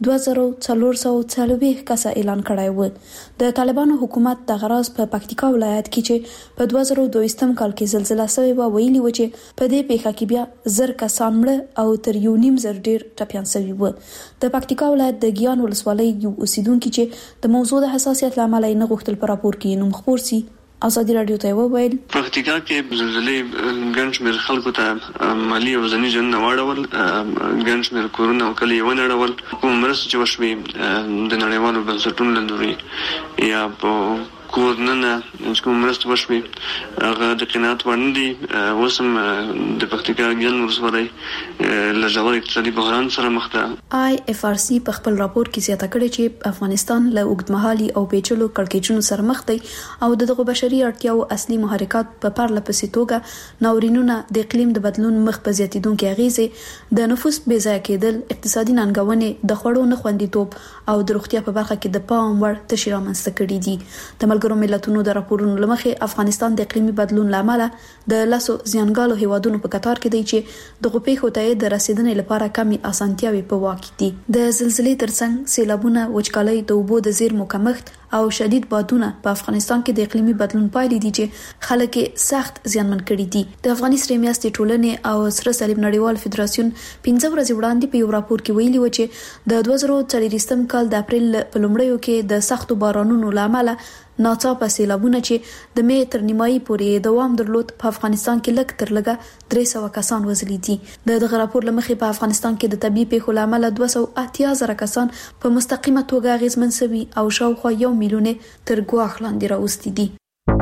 2440 کسه اعلان کړی و. د طالبانو حکومت د غراز په پکتیکا ولایت کې چې په 2022 کال کې زلزلہ شوې و ویلي و چې په دې پیښه کې بیا 1000 کسان مړ او تر 1.5 ډیر ټپیان شوي و. د پکتیکا ولایت د ګیان ولسوالۍ یو اوسیدونکو چې د موضوع د حساسیت لامل نه غوښتل پر راپور کې نوم خبر سي آزادی رادیو ته وویل پکتیکا کې زلزلې ګنجمیر خلکو ته مالی او ځنی جن واړول، ګنجمیر کورونه او کلی ونړول. کوم مرسته چې وشوي د نړیوالو بنسټونو لندوري یا په کورننه کوم مرسته وشوي هغه د قناعت وړ نه دي. وسم د پکتیکا ګیان ورسوري لږه اقتصادي بحران سره مخ ده. IFRC په خپل راپور کې زیاته کړې چې افغانستان له اوږدمهالي او پیچلو کړکېچونو سره مخ دی او دغه بشري اړتیاو اصلي محرکات په پرله پسې توګه ناورینونه، د اقلیم د بدلون مخ په زیاتیدونکو اغیزې، د نفوس بې ځای کېدل، اقتصادي ننګونې، د خوړو نه خوندیتوب او د روغتیا په برخه کې د پام وړ تشې رامنځته کړي دي. د ملګرو ملتونو د راپورونو لمخې افغانستان د اقلیمي بدلون لامل د لاسو زیانګالو هیوادونو په کتار کې دی چې د غوپېخو ته د رسیدنې لپاره کمی اسانتیاوي په واقع دي. د زلزلې ترڅنګ سیلابونه، وچکالي، د اوبو د زیرمو کمښت او شدید بادونه په افغانستان کې د اقلیمي بدلون پایلې دي چې خلک سخت زیانمن کړي دي. د افغاني سرې میاشتې ټولنې او سره صلیب نړیوال فدراسیون 15 ورځې وړاندې په یو راپور کې ویلي و چې د 2024 کال د اپریل په لومړیو کې د سختو بارانونو لامل ناڅاپه سیلابونه چې د مې تر نیمایي پورې دوام درلود په افغانستان کې لږ تر لږه 300 کسان وژلي دي. دغه راپور لمخې په افغانستان کې د طبي پیښو لامل 280,000 کسان په مستقیمه توګه اغیزمن شوي او شاوخوا 1 میلیون تر ګواښ لاندې راوستي دي.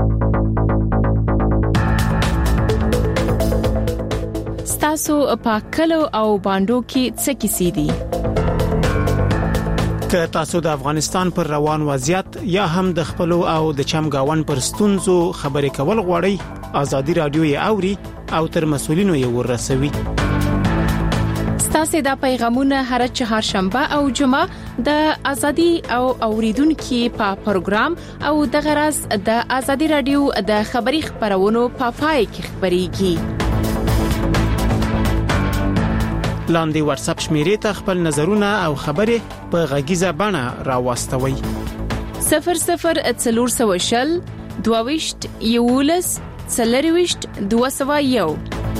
ستاسو په کلو او باندو کې څه کیسې دي؟ که تاسو د افغانستان پر روان وضعیت یا هم د خپل او د چمګاون پر ستونزو خبرې کول غواړئ، آزادی رادیو یې اوري او تر مسولینو یې ورسوي. ستاسو د پیغامونه هر چهارشنبه او جمعه د ازادي او اوریدونکو په پروګرام او د غرض د ازادي رادیو د خبري خبرونو په پای کې خبريږي. لاندې واتس اپ شمیرې ته خپل نظرونه او خبرې په غږیزه بڼه راوستوي. 00 4 22 11 201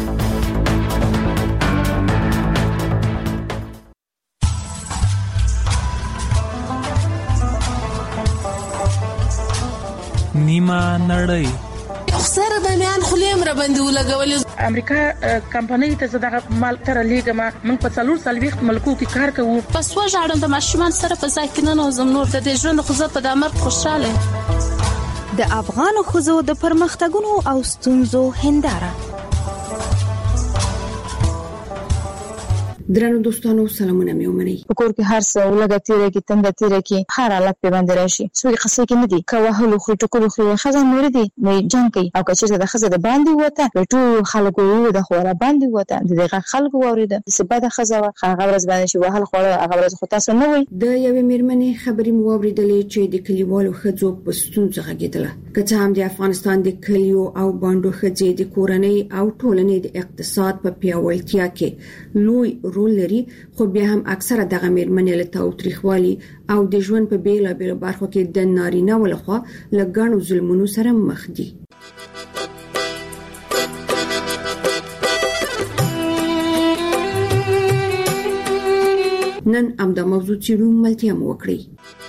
نیمه نړۍ خسر د میان خلیم را باندې ولګول امریکا کمپنۍ ته زداغه مال تر لیګما موږ په 4 ملکو کې کار کوو پس وژاړم د ماشومان سره په ځای کې نه نوزم نور د ژوند خو په دامر خوشاله د افغان خوځو د پرمختګونو او ستونزو هنداره. درنو دوستانو سلامونه مې ومنئ. کور کې هر څه ولګتیره کې تند تیره کې هر حالت په باندې راشي سوي قصې کې نه دي کوهلو خو ټکو خو خزان نور دي مې جنگ کوي او کچې د خزه د باندې وته ټول خلکو د خوره باندې وته دغه خلکو وریده سبا د خزه هغه ورځ باندې شي وهل خوره هغه ورځ خو تاسو نه وي د یوې میرمنې خبرې مو اوریدلې چې د کلیوالو خځو په ستونزه غږیدله کته هم د افغانستان د کلیو او باندو خځې د کورنۍ او ټولنې د اقتصاد په پیاوړتیا کې لوی رول لري خو بیا هم اکثره دغه میرمنې له تاوتریخوالي او د ژوند په بیلابیلو برخو کې د نارینه ولخوا لګڼو ظلمونو سره مخ دي. نن امدا موضوع چیرو ملتیا مو وکړي.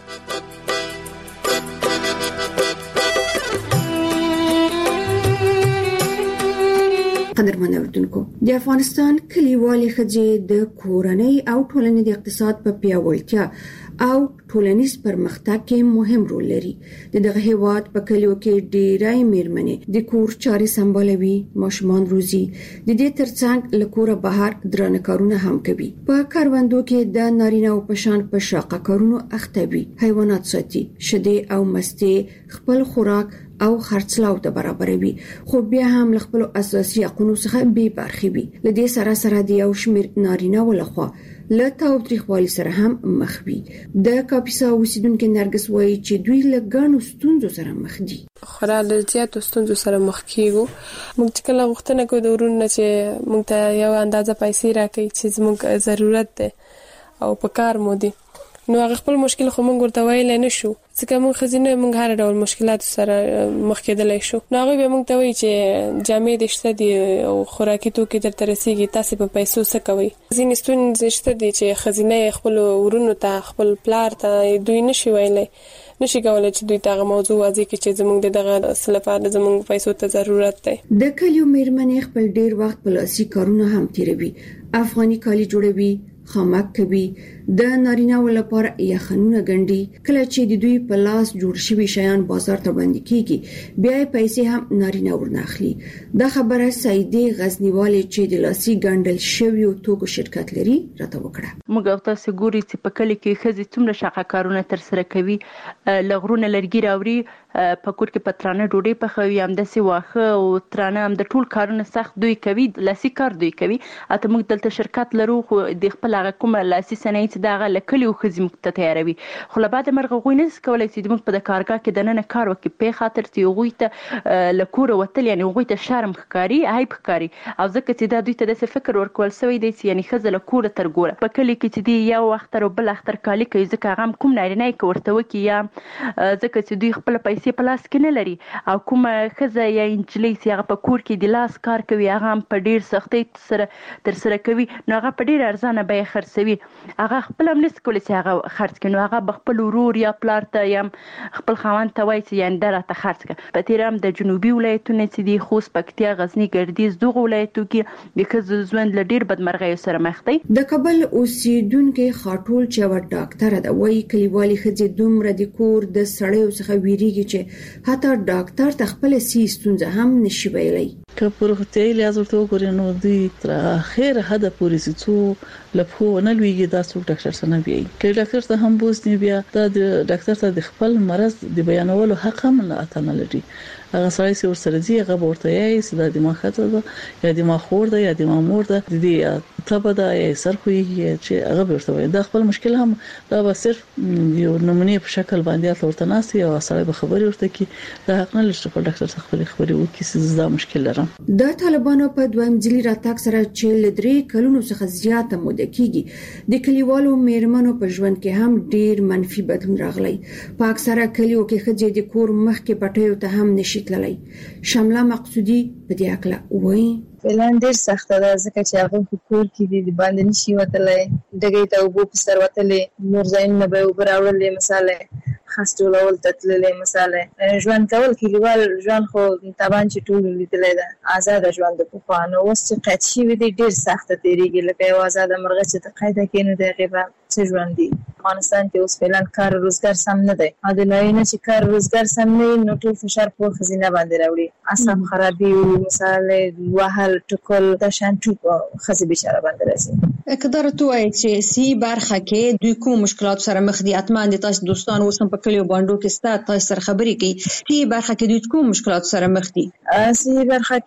قدرمن اوردونکو د افغانستان کلیوالي ښځې د کورنۍ او ټولنې د اقتصاد په پیاوړتیا او ټولنیز پرمختګ کې مهم رول لري. دغه هیواد په کلیو کې ډېرای میرمنې د کور چارې سمبالوي، ماشومان روزي، د دې ترڅنګ له کوره بهر درانه کارونه هم کوي. په کاروندو کې د نارینه او پشان په شاقه کارونو اخته وي، حیوانات ساتي، شیدې او مستې خپل خوراک او خرڅلاو ته برابروي، خو بیا هم خپل اساسي حقوقو څخه بې برخې وي. لدې سره سره د یو شمېر نارینه ولخوا له تاوتریخوالي سره هم مخ وي. د کاپیسا اوسیدونکو نرګس وایي چې دوی له ګڼو ستونزو سره مخ دي. خورا له زیاتو ستونزو سره مخ کیږو. موږ کله غوښتنه کوو د ورونو چې موږ ته یو اندازه پیسې راکړي چې زموږ ضرورت ده او په کار مو دي. نو هغه خپل مشکل خو موږ ورته ویل نه شو ځکه موږ خزینه موږ هر ډول مشکلات سره مخ کېدلای شو. نو هغه به موږ ته وایي چې جامې د شته دي او خوراکي توکي درته رسیږي تاسو په پیسو څه کوي. ځینې ستونزې شته دي چې خزینه خپل ورونو ته خپل پلار ته دوی نشي ویلای نشي کولای چې دوی ته موضوع واضح کړي چې زموږ دغه سلفات زموږ پیسو ته ضرورت دی. د کلیو میرمنې خپل ډیر وخت په لاسي کارونه هم تیروي، افغاني کالي جوړوي، خامک کوي، د نارینه ولپاره یخنونه ګنډي. کله چې د دوی په لاس جوړ شوی شیان بازار ته وړاندې کیږي بیا پیسې هم نارینه ورناخلي. دا خبره سیدې غزنیوالې چې د لاسي ګنډل شوی توکو شرکت لري راته وکړه. موږ تاسو ګوري چې په کلی کې خزي څومره شاقه کارونه تر سره کوي، لغرونه لرګي راوړي، په کور کې پترانه ډوډۍ پخوي، هم د سی واخه او ترانه هم د ټول کارونه سخت دوی کوي، لاسي کار دوی کوي. اته موږ دلته شرکت لرو خو د خپل هغه کومه لاسي صنایع دغه لکلیو خزي مخته تیاروي. خو له بعد مرغه غوي نه کولای چې موږ په کارګاه کې د نن کار وکړي په خاطر چې غوي ته لکور وتل یعنی غوي ته شرم ښکاری عیب ښکاری او ځکه چې دا دوی ته د فکر ورکول سوی دی چې یعنی خزه لکور تر ګوره په کلی کې چې دی یو وخت او بل اختر کالی کوي ځکه هغه کوم نارینه کې ورته وکي یا ځکه چې دوی خپل پیسې په لاس کې نه لري او کوم خزه یا انجلۍ چې هغه په کور کې د لاس کار کوي هغه په ډیر سختۍ سره تر سره کوي نو هغه په ډیر ارزانه به خرڅوي. هغه خپل امنس کولی چې هغه خرڅ کړي نو هغه خپل ورور یا پلار ته یا خپل خاوند ته وایي چې یعنی درته خرڅ کړه. په تیر هم د جنوبي ولایتونو چې دی خوست، پکتیا، غزنی، ګردیز دغه ولایتونو کې د خزو ژوند له ډیر بدمرغۍ سره مخ دی. د کابل اوسیدونکو خاطول چې و ډاکټر دا وایي کلیوالي خځې دومره د کور د سړیو څخه ویریږي چې حتی ډاکټر ته خپل سیستونه هم نشي ویلای. که پروختي لازم ورته وګورئ نو دی تر اخر حد پورې څو لپاره نه لويږي دا څوک ډاکټر سره نه وي. که ډاکټر ته هم بوزنی بیا دا ډاکټر ته د خپل مرض د بیانولو حق هم نه اتنه لري. هغه سړی چې ورسره دی هغه ورته یې چې د دماغ خطر ده یا دماغ خور ده یا دماغ مور ده د دې تبه ده یا سر خوږي چې هغه ورته وي. دا خپل مشکل هم دا به صرف یو نمونه په شکل باندې ورته ناسي او سړی به خبري ورته کی دا حق نه لري چې ډاکټر څخه خبري وکړي چې دا مشکل لرم. سره. د طالبانو په دویم ځلي راتګ سره چې لدري کلونو څخه زیاته موده کېږي د کلیوالو میرمنو په ژوند کې هم ډیر منفي بدلون راغلی. په اکثره کلیو کې ښځې د کور مخکې پټیو ته هم نشي تللی. شمله مقصودی په دې اړه وایي فعلا ډیر سخته ده ځکه چې هغه په کور کې دي باندې نشي وتلای دغه ته وبو په سر وتلې نور ځین نه به وبراولې مثلا خاص ټولول تتللې مثلا ژوند کول کلیوال ژوند خو طبعا چې ټول لیدلې ده آزاد ژوند په خوانه اوس چې قید شي وي ډیر سخته تیریږي لکه یو آزاد مرغه چې د قید کینو د غیبه څه ژوند دي. افغانستان کې اوس فعلا کار روزګار سم نه دی او د نوینه چې کار روزګار سم نه نو ټول فشار په خزینه باندې راوړي اصاب خرابي مثلا وهل ټکل د شانټو خزي بشاره باندې راځي. کدار توای چې سی برخه کې دوی کوم مشکلات سره مخ دي اتمان دي تاسو دوستان اوسم په کلیو باندې کې ستاسو تاسو سره خبرې کوي سی برخه کې دوی کوم مشکلات سره مخ دي. سی برخه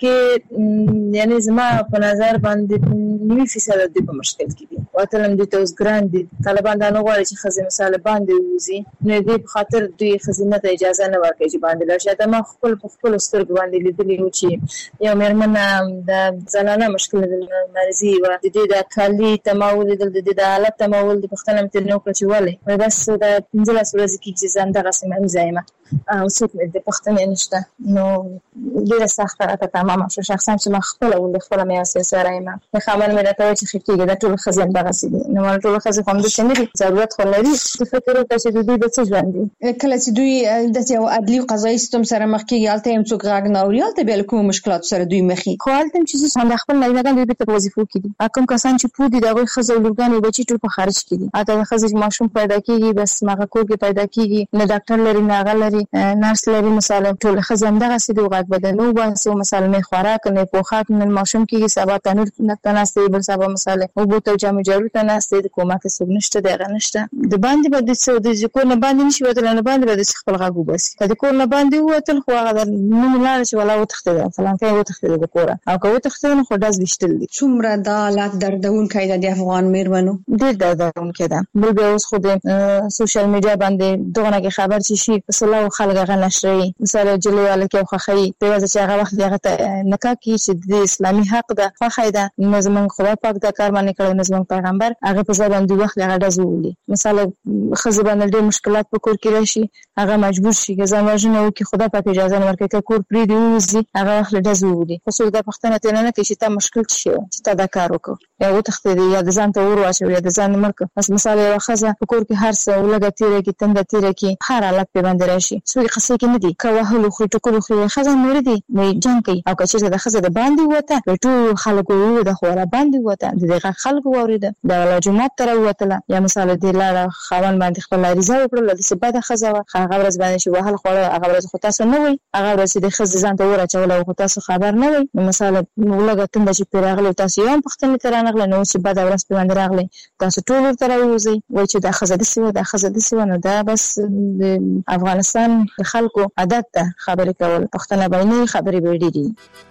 کې یعنی زما په نظر باندې 90% د په مشکل کې دي واتلم دي توس ګراند دي طالبان دا نه غواړي چې خزي مثال باندې وزي نو دې په خاطر دوی خزینه ته اجازه نه ورکوي چې باندې لرشه دا ما خپل سترګ باندې لیدلی و چې یو مېرمن د زنانه مشکل د مرزي و د دې د کالي تماول د دې د حالت تماول د پښتنه متر نو کړی ولې بس د 15 ورځې کې چې زنده رسمه زایمه او څوک د پښتنه نشته نو ډیره سخته راته تمام شو شخصا چې ما خپل ول خپل مې اساسه رایم نه خبر مې راته چې خېږي د ټول خزین دغه سي نو ټول خزین هم د سندري ضرورت خو لري چې فکر وکړي چې دوی د څه ژوند دي کله چې دوی د یو عدلي قضایي سیستم سره مخ کېږي البته هم څوک غاګ نه اوري البته بل کوم مشکلات سره دوی مخې خو البته چې څنګه خپل نارینه‌ګان دوی په وظیفو کې دي کوم کسان چې پوه دي دغه خزو لورګان او بچي ټول په خارج کې دي اته د خزې ماشوم پیدا کیږي بس ماغه کور کې پیدا کیږي نه ډاکټر لري نه غل لري نرس لري مثلا ټول خزم دغه سي دوه غاګ بدنو باسي مثلا می خوراک نه پوخاک نه ماشوم کېږي سبا تنور نه تناسته بل سبا مثلا او بوته جامې جارو تناسته د کومه څه نشته دغه نشته د باندې به د څه د کور نه باندې نشي وتل نه باندې به د خپل غاګو بس کله کور نه باندې وتل خو هغه نو ملاره چې ولا وتخته فلان کې وتخته د کور او کو وتخته نو خو داس وشتل دي څومره د حالات دردون کایده د افغان میرمنو ډېر دردون کېده بل به اوس خو د سوشل میډیا باندې دغه کې خبر شي په سلام خلک غا نشري مثلا جلواله کې خوخی په وجه چې هغه وخت هغه نکاح کې چې د اسلامي حق ده خوخیده نظم خدای پاک د کار باندې کړی نظم پیغمبر هغه په ځای باندې وخت هغه دزولي مثلا خزه باندې ډېر مشکلات په کور کې راشي هغه مجبور شي چې ځان واجنه او کې خدای پاک اجازه نه ورکړي کور پری دی وزي هغه وخت دزولي خو څو د پښتنه ته نه کې چې تا مشکل شي چې تا دا کار وکړ یا وتخته دی یا د ځان ته ور واچو یا د ځان مرګ بس مثلا یو خزه په کور کې هر څه ولګه تیرې کې تند تیرې کې هر حالت په باندې راشي څو قصې کې نه دي کوهلو خو ټکو خو خزه مور دي مې جنگ کوي او چې د خزه د باندې وته ټول خلکو یو د خو را باندې وته دغه خلکو وریده د جمعه تر وته یا مثلا د لاره خوان باندې خپل ریزه وکړل د سبا د خزه هغه ورځ باندې چې وهل خو هغه ورځ خو تاسو نه وي هغه ورځ د خزه ځان ته ورچول او تاسو خبر نه وي مثلا ولګه تند چې پیراغله تاسو یو پختنه تر نه غل نو چې بعد ورځ په باندې راغلی تاسو ټول تر وځي وای چې د خزه د سیمه د خزه د سیمه نو دا بس د افغانستان خلکو عادت ده خبرې کول پښتنه باندې خبرې وړي دي.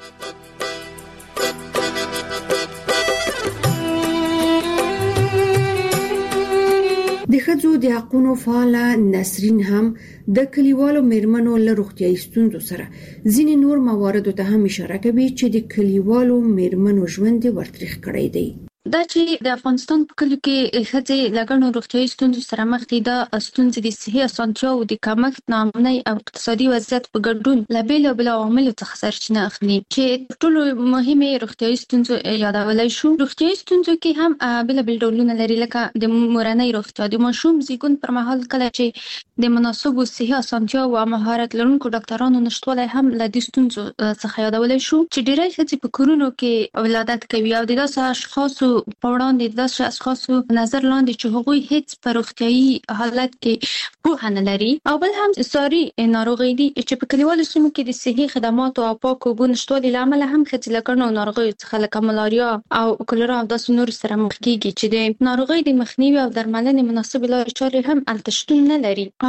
د ښځو د حقوقو فعاله نسرین هم د کلیوالو میرمنو له روغتیايي ستونزو سره ځینې نور مواردو ته هم اشاره کوي چې د کلیوالو میرمنو ژوند ورتریخ کړی دی. دا چې د افغانستان په کلیو کې ښځې لګڼو روغتیايي ستونزو سره مخ دي د ستونزې د صحي اسانتیاوو د کمښت ناامنۍ او اقتصادي وضعیت په ګډون له بېلابېلو عواملو څخه سرچینه اخلي چې ټولو مهمې روغتیايي ستونزو یادولی شو. روغتیايي ستونزو کې هم بېلابېل ډولونه لري لکه د مورنۍ روغتیا د ماشوم زیږون پر مهال کله چې د مناسبو صحي اسانتیاوو او مهارت لرونکو ډاکټرانو نشتوالی هم له دې ستونزو څخه یادولی شو چې ډېری ښځې په کورونو کې ولادت کوي او د داسې اشخاصو په وړاندې داسې اشخاصو نظر لاندې چې هغوی هیڅ په روغتیايي حالت کې پوهه نه لري او بل هم ساري ناروغۍ دي چې په کلیوالو سیمو کې د صحي خدماتو او پاکو اوبو نشتوالي له امله هم ښځې له ګڼو ناروغیو څخه لکه ملاریا او کولرا او داسې نورو سره مخ کېږي چې د ناروغۍ د مخنیوي او درملنې مناسبې لارې چارې هم هلته شتون نه لري او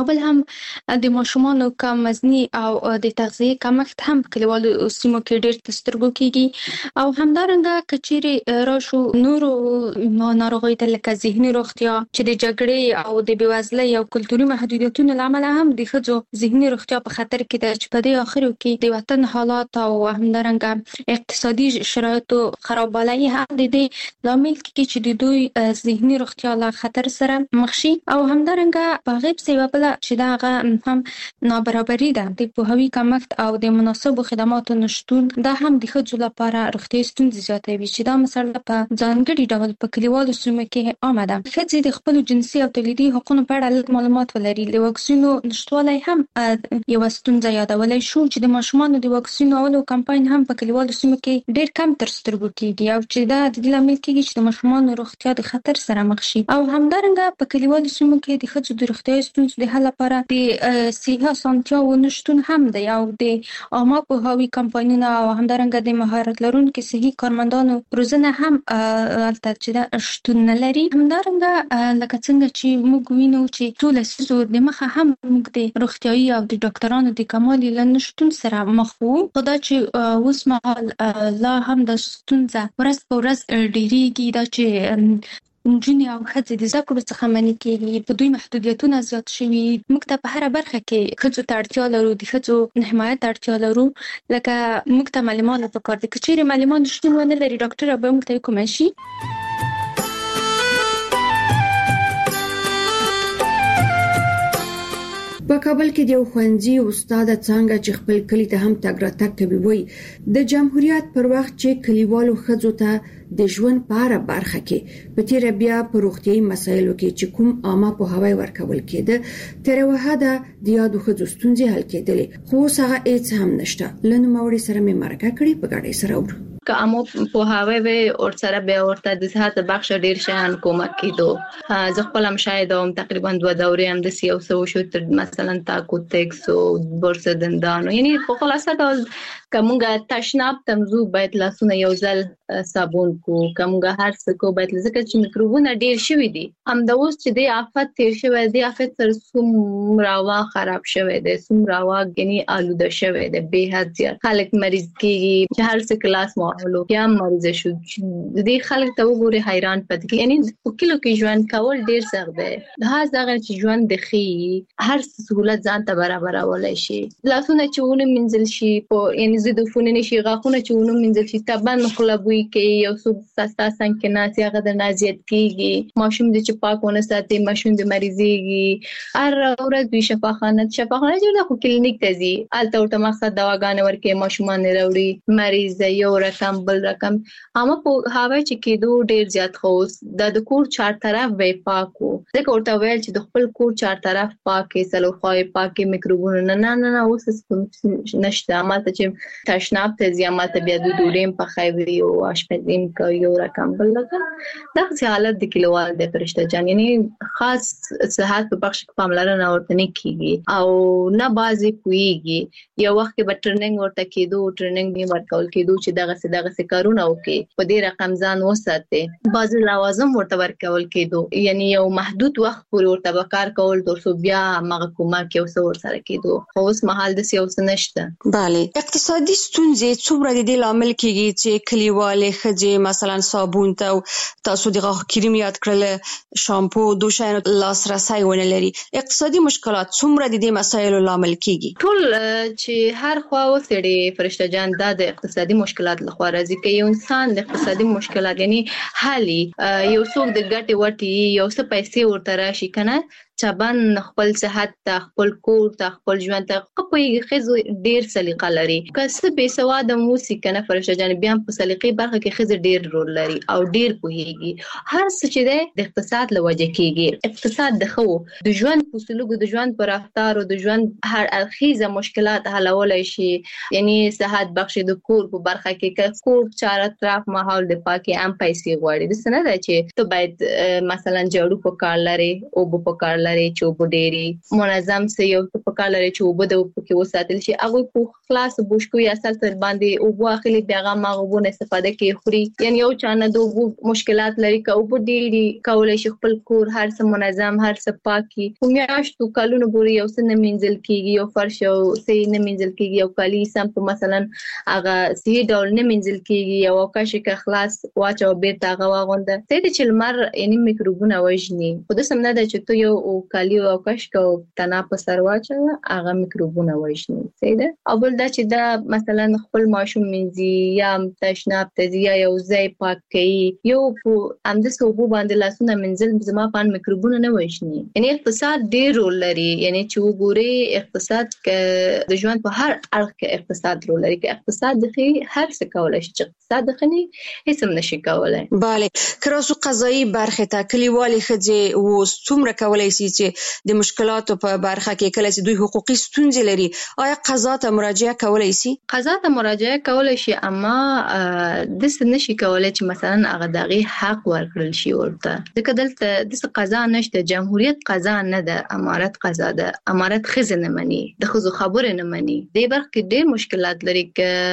بل هم د ماشومانو کم وزني او د تغذیه کمښت هم کلیوالو سیمو کې ډېر تسترګو کیږي او همدارنګه کچېرې راشو نورو ناروغیو ته لکه ذهني روغتیا چې د جګړې او د بېوزلۍ او کلتوري محدودیتونو له امله هم د ښځو ذهني روغتیا په خطر کې ده چې په دې اخرو کې د وطن حالات او همدارنګه اقتصادي شرایطو خرابوالی هم د دې لامل کیږي چې د دوی ذهني روغتیا له خطر سره مخ شي او همدارنګه په غیب سبب بل چې دا هم نابرابري ده د پوهاوي کمښت او د مناسبو خدماتو نشټون دا هم د ښځو لپاره روغتیايي ستونزې زیاتوي چې دا مسله په ځانګړي ډول په کلیوالو سیمو کې عامه ده. ښځې د خپلو جنسي او تولیدي حقوقو په اړه لږ معلومات ولري. د واکسینو نشټوالی هم یو ستونزه یادولای شو چې د ماشومانو د واکسینو اولو کمپاین هم په کلیوالو سیمو کې ډېر کم تر سترګو کیږي او چې دا د دې لامل کیږي چې د ماشومانو روغتیا د خطر سره مخ شي او همدارنګه په کلیوالو سیمو کې د ښځو د روغتیايي ستونزو د حل لپاره د صحي اسانتیاوو نشتون هم دی او د عامه پوهاوي کمپاینونه او همدارنګه د مهارت لرونکو صحي کارمندانو روزنه هم هلته چې دا شتون نه لري. همدارنګه لکه څنګه چې موږ وینو چې څو لسیزو د مخه هم موږ د روغتیايي او د ډاکټرانو د کمالي له نشتون سره مخ وو خو دا چې اوس مهال لا هم د ستونزه ورځ په ورځ ډېرېږي دا چې نجونې او ښځې د زده کړو څخه منع کېږي په دوی محدودیتونه زیات شوي. موږ ته په هره برخه کې ښځو ته اړتیا لرو د ښځو حمایت ته اړتیا لرو لکه موږ ته معلمان پکار دي که چیرې معلمان شتون ونه لري ډاکټره به موږ ته کومه شي. په کابل کې د خوندزي استاد څنګه چې خپل کلی ته هم تګ راتګ کوي وای د جمهوریت پر وخت چې کلیوالو ښځو ته د ژوند په اړه برخه کې په تیر بیا په روغتيایي مسایلو کې چې کوم عامه پوهاوی ورکول کېده تر وهده د یادو ښځو ستونزې حل کېدلې خو هغه هیڅ هم نشته. لنو موري سره مې مرکه کړې په ګډه سره ور که امو پوهاوی به اور سره به ورته د صحت بخش ډیر شان کومک کیدو. زه خپل هم شاید هم تقریبا 2 دورې هم د سیو سو شو تر مثلا تاکو تکس او برس دندانو یعنی په خلاصه ډول کومګه تشناب تمزو باید لاسونه یو ځل صابون کو کومګه هر څه کو باید ځکه چې میکروبونه ډیر شوي دي هم د اوس چې د آفت تیر شوی دی آفت تر څوم راوا خراب شوی دی څوم راوا غني آلوده شوی دی به حد زیات خلک مریض کیږي چې هر څه کلاس ماحول یا مریض شو د خلک ته وګوري حیران پد کی یعنی په کلو کې ژوند کول ډیر سخت دی دا ځکه چې ژوند د خي هر سہولت ځان ته برابر ولای شي لاسونه چې ونه منځل شي په یعنی زده فونه نشي غاخونه چې ونه منځل شي تبان مخلبوي کې یو څو سستا څنګه ناسي هغه د نازیت کیږي ماشوم د چې پاکونه ساتي ماشوم د مریضيږي هر ورځ د شفاخانه چې د کلینیک ته ځي الته ورته مقصد دواګانې ورکې ماشومان وروړي مریض یو رقم بل رقم اما په هاوی چې کېدو ډیر زیات خوس د کور چار طرف وې پاکو ځکه ورته ویل چې د خپل کور چار طرف پاکې سلو خوای پاکې میکروبونه نه اوس نشته ماته چې تشناب ته زیامت بیا د ډوډۍ په خایوي او اشپزیم کوي یو رقم بل لکه دا حالت د کلیوال د فرشته جان یعنی خاص صحت په بخش کې پاملرنه ورته نه کیږي او نه بازي کويږي یو وخت به ټریننګ ورته کېدو ټریننګ به ورکول کېدو چې دغه کارونه وکي په دې رقم ځان وساته باز لوازم ورته ورکول کېدو یعنی یو محدود وخت پورې ورته وکړ کول تر بیا محکومه کې اوس ور سره کېدو خو اوس محل د سیاست نشته. bale اقتصادي ستونزې څومره د دې لامل کېږي چې کلیوالې ښځې مثلا صابون ته تاسو د غاښ کریم یاد کړل شامپو دوشاینو لاسرسي ونه لري اقتصادي مشکلات څومره د دې مسایلو لامل کېږي ټول چې هر خوا وسړي فرشته جان د اقتصادي مشکلات لخوا راځي کې یو انسان د اقتصادي مشکلات یعنی حالي یو څوک د ګټي وټي یو څه پیسې ورته راشي کنه چابان خپل صحت ته خپل کور ته خپل ژوند ته خپل خزو ډیر سلیقه لري کسه بے سواد موسی کنه فرشته جان بیا په سلیقې برخه کې خزه ډیر رول لري او ډیر پوهیږي هر څه چې د اقتصاد لوجه کیږي اقتصاد د خو د ژوند په سلوک د ژوند پر رفتار او د ژوند هر اخیزه مشکلات حلول شي یعنی صحت بخش د کور په برخه کې کور چار اطراف ماحول د پاکي ام پیسې غواړي د سند چې ته باید مثلا جوړو په کار لري او په کار لري چې وبډيري منظم سي یو په کال لري چې وبد په وساتل شي هغه په خلاص بوشکو یا اصل تر باندې او واخلي بیاغه ماغبونه استفاده کوي خوري یعنی یو چانه دوه مشکلات لري که وبډيري کولای شي خپل کور هر څه منظم هر څه پاکي میاشتو کالونو پورې یو څه نه منځل کیږي یو فرش او سي نه منځل کیږي یو کالي سم په مثلا هغه سي ډول نه منځل کیږي یو کاشي خلاص واچو بیرته هغه واغونده سي د چلمر یعنی میکروبونه وژني خو د سم نه د چې تو یو کالي او کاش کو تنا په سر واچو هغه میکروبونه وژني سي ده او بل دا چې دا مثلا خپل ماشوم منځي یا تشناب تزیا یو ځای پاک کوي یو ام د سوبو باندې لاسونه منځل زما پان میکروبونه نه وژني یعنی اقتصاد ډیر رول لري یعنی چې وګوري اقتصاد د ژوند په هر اړخ کې اقتصاد رول لري کې اقتصاد د هر څه کولای شي اقتصاد د خني هیڅ هم نشي کولای bale کراسو قضایي برخه ته کلیوالي خځې او څومره کولای شي چې د مشکلاتو په برخه کې کله چې دوی حقوقي ستونزې لري آیا قضا ته مراجعه کولای شي قضا ته مراجعه کولای شي اما د څه نشي کولای چې مثلا هغه دغه حق ورکړل شي ورته ځکه دلته د قضا نشته جمهوریت قضا نه ده امارت قضا ده امارت خزنه مني د خزو خبره نه مني د برخه کې ډېر مشکلات لري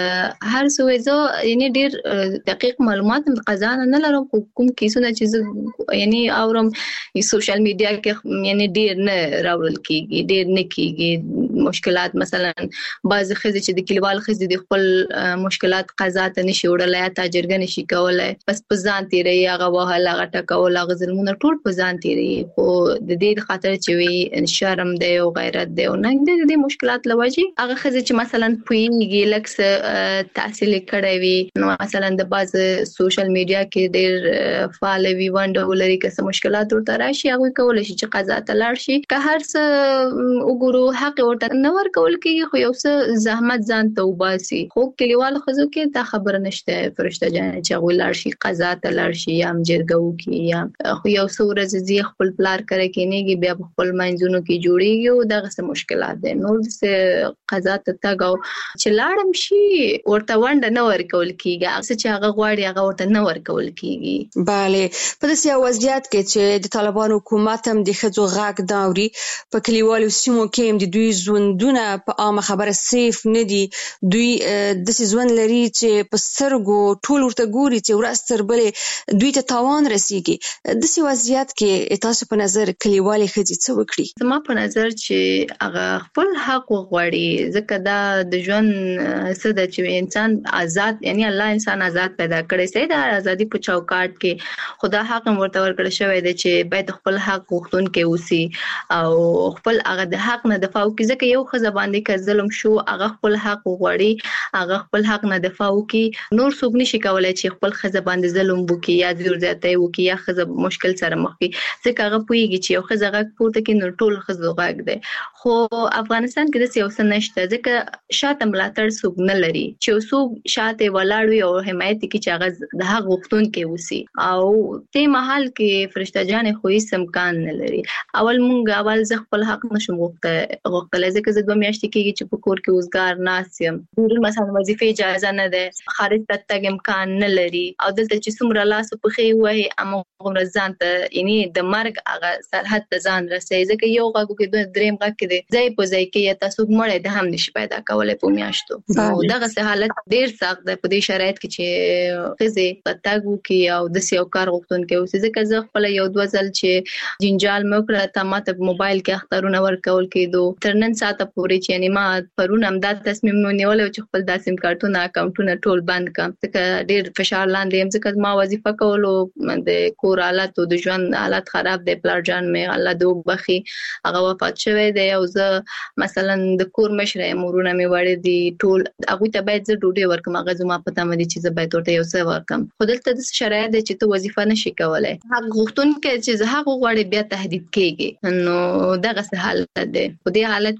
ک هر څه یعنی ډېر دقیق معلومات د قضا نه لرم کوم کیسونه چې یعنی اورم سوشل میډیا کې یعنی ډېر نه راول کیږي ډېر نه کیږي مشکلات مثلا بعض خزې چې د کلیوال خزې د خپل مشکلات قضا ته نشي وړلای یا تاجرګ نشي کولای بس په ځان تیری هغه وهله غټه کول هغه ظلمونه ټول په ځان تیری خو د دې خاطر چې وي شرم دی او غیرت دی او نه د دې مشکلات لوجي هغه خزې چې مثلا پوینګي لکس تحصیل کړی وي نو مثلا د بعض سوشل میډیا کې ډېر فعال وي وانډو لري که څه مشکلات ورته راشي هغه کولای شي چې قضا ته لاړ شي که هر څه وګورو حق ورته نه ورکول کېږي خو یو څه زحمت ځان ته وباسي خو کلیوال خزو کې دا خبره نشته فرشته جان چې هغه لاړ شي قضا ته لاړ شي یا جرګو کې یا خو یو څو ورځې زی خپل پلار کوي کېنیږي بیا خپل منځونو کې جوړیږي او دغه څه مشکلات دي نور څه قضا ته تاګو چې لاړم شي ورته وند نه ورکول کېږي هغه چې هغه غواړي هغه ورته نه ورکول کېږي bale په داسې وضعیت کې چې د طالبانو حکومت هم د خځو غاګ داوري په کلیوالو سیمو کې هم د دوی ژوندونه په عامه خبره سیف نه دي دوی د ژوند لري چې په سترګو ټول ورته ګوري چې ورستر بلې دوی ته تاوان رسیږي د سی وضعیت کې تاسو په نظر کلیوالي خځې څه وکړي زما په نظر چې هغه خپل حق وغواړي ځکه دا د ژوند څه د چې انسان آزاد یعنی الله انسان آزاد پیدا کړی سي د ازادي په چوکاټ کې خدا حق ورته ورکړی شوی دی چې باید خپل حق غوښتونکي اوسي او خپل هغه د حق نه دفاع وکړي ځکه یو خزه باندې که ظلم شو هغه خپل حق وغواړي هغه خپل حق نه دفاع وکړي نور څوک نشي کولای چې خپل خزه باندې ظلم وکړي یا ډیر زیاتې وکړي یا خزه مشکل سره مخ وي ځکه هغه پوهیږي چې یو خزه غږ پورته کې نور ټول خزه غږ دی خو افغانستان کې د سیاست نشته ځکه شاته ملاتړ څوک نه لري چې څوک شاته ولاړ وي او حمایت کوي چې هغه د حق غوښتونکي وسی او ته محل کې فرشته جان خو هیڅ امکان نه لري اول ز خپل حق نشم غوښتل ځکه زه 2 میاشتې کېږي چې په کور کې وزګار ناسم ډیر مثلا وظیفه اجازه نه ده خارج ته تګ امکان نه لري او دلته چې څومره لاس په خي وای اما عمر ځان ته یعنی د مرګ هغه سرحد ته ځان رسي ځکه یو غاګو کې دریم غاګ کې دی ځای په ځای کې تاسو مړې د هم نشي پیدا کولای په میاشتو نو دغه حالت ډیر سخت دی په دې شرایط کې چې خزه تاګو کې او د سیو کار غوښتونکي او ځکه زه خپل یو دوزل چې جنجال مکړه ته ماته موبایل کې اخترونه ورکول کېدو تر نن ساعته پورې چې یعنی ما پرون هم دا تصمیم نیول چې خپل د سیم کارتونه اکاونټونه ټول بند کړم ځکه ډیر فشار لاندې هم ځکه ما وظیفه کولو د کور حالت او د ژوند حالت خراب دی پلار جان مې الله دې وبخي هغه وفات شوی دی او زه مثلا د کور مشره امورونه مې وړي دي ټول هغه ته باید زه ډوډۍ ورکم هغه زما پته مې دي چې زه باید ورته یو څه ورکم خو دلته د شرایط چې ته وظیفه نشي کولای هغه غوښتونکي چې زه هغه غواړي بیا تهدید کیږي نو دغه حالت دی په دې حالت کې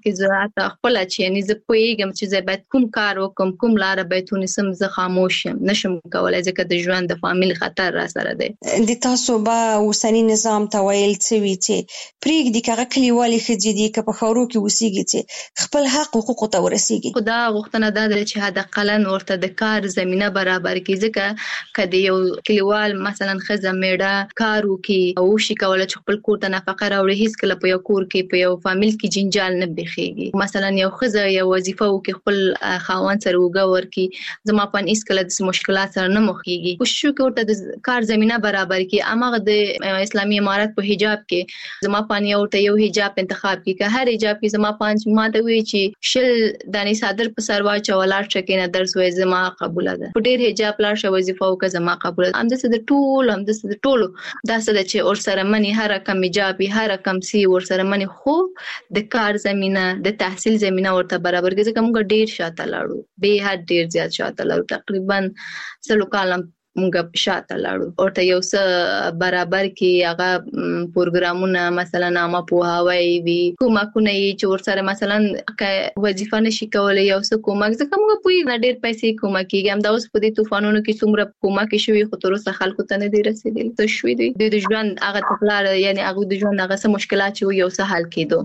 کې زه خپل چې یعنی زه پوهیږم چې زه باید کوم کار وکم، کوم لار باید ونیسم، زه خاموش یم، نشم کولای ځکه د ژوند د فامیل خطر را سره دی. د تاسو به اوسنی نظام ته ویل څه وی چې پریږدي کغه کلیوالي خځې دي که په خاورو کې وسیږي چې خپل حق حقوق ته ورسیږي. خدا غوښتنه ده چې حد اقل ورته د کار زمينه برابر کړي، ځکه کله یو کلیوال مثلا خزه میړه کار وکي او شي کولای چې خپل کور ته نفقه راوړي، هیڅ کله په یو کور کې په یو فامیل کې جنجال نه بخيږي. مثلا یو خزه یو وظیفه وکي خپل خاوند سره وګور کی، زما په هیڅ کله د مشکلات سره نه مخېږي. کوشش وکړه ورته د کار زمينه برابر کړي. امغه د اسلامي امارات په حجاب کې زما پانی ورته یو حجاب انتخاب کی، که هر حجاب کې زما پانچ ماته وی چې شل دانی صادر په سروا چولار چکینه درس وې زما قبول ده، په ډېر حجاب لار شو وظیفه او که زما قبول ده. هم د ټول هم د ټولو دا څه چې اور سره منی هر کم حجاب هر کم سی ور سره منی، خو د کار زمينه د تحصیل زمينه ورته برابر کړي. ځکه موږ ډېر شاته لاړو، به حد ډېر زیات شاته لاړو، تقریبا سلو کالم موږ شاته لاړو. ورته یو څه برابر کی هغه پروګرامونه مثلا نامه پوهاوی وی کومکونه چې ورسره مثلا وظیفه نشي کولای یو څه کومک، ځکه موږ په ډېر پیسې کومک کیږي. هم دا اوس په دې طوفانونو کې څومره کومک شوی خو تر اوسه خلکو ته نه دی رسیدلی. ته شوی دی د ژوند هغه تکلار یعنی هغه د ژوند هغه څه مشکلات چې یو څه حل کېدو.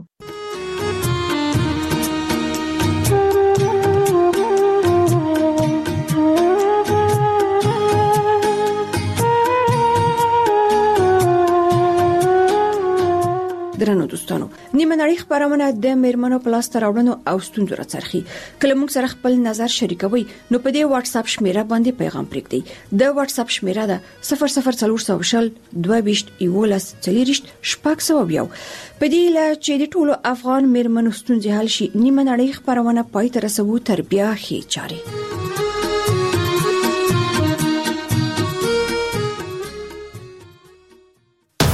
درنو دوستانو، نیمه نړۍ خبرونه د میرمنو پلاس تراوړنو او ستونزو راڅرخي. کله موږ سره خپل نظر شریکوي نو په دې واتس اپ شمیره باندې پیغام پرېږدئ. د واتس اپ شمیره ده 00400 22 11 40 شپږ. په دې لا چې د ټولو افغان میرمنو ستونزې حل شي، نیمه نړۍ خبرونه پای ته رسوي تر بیا هي چاري.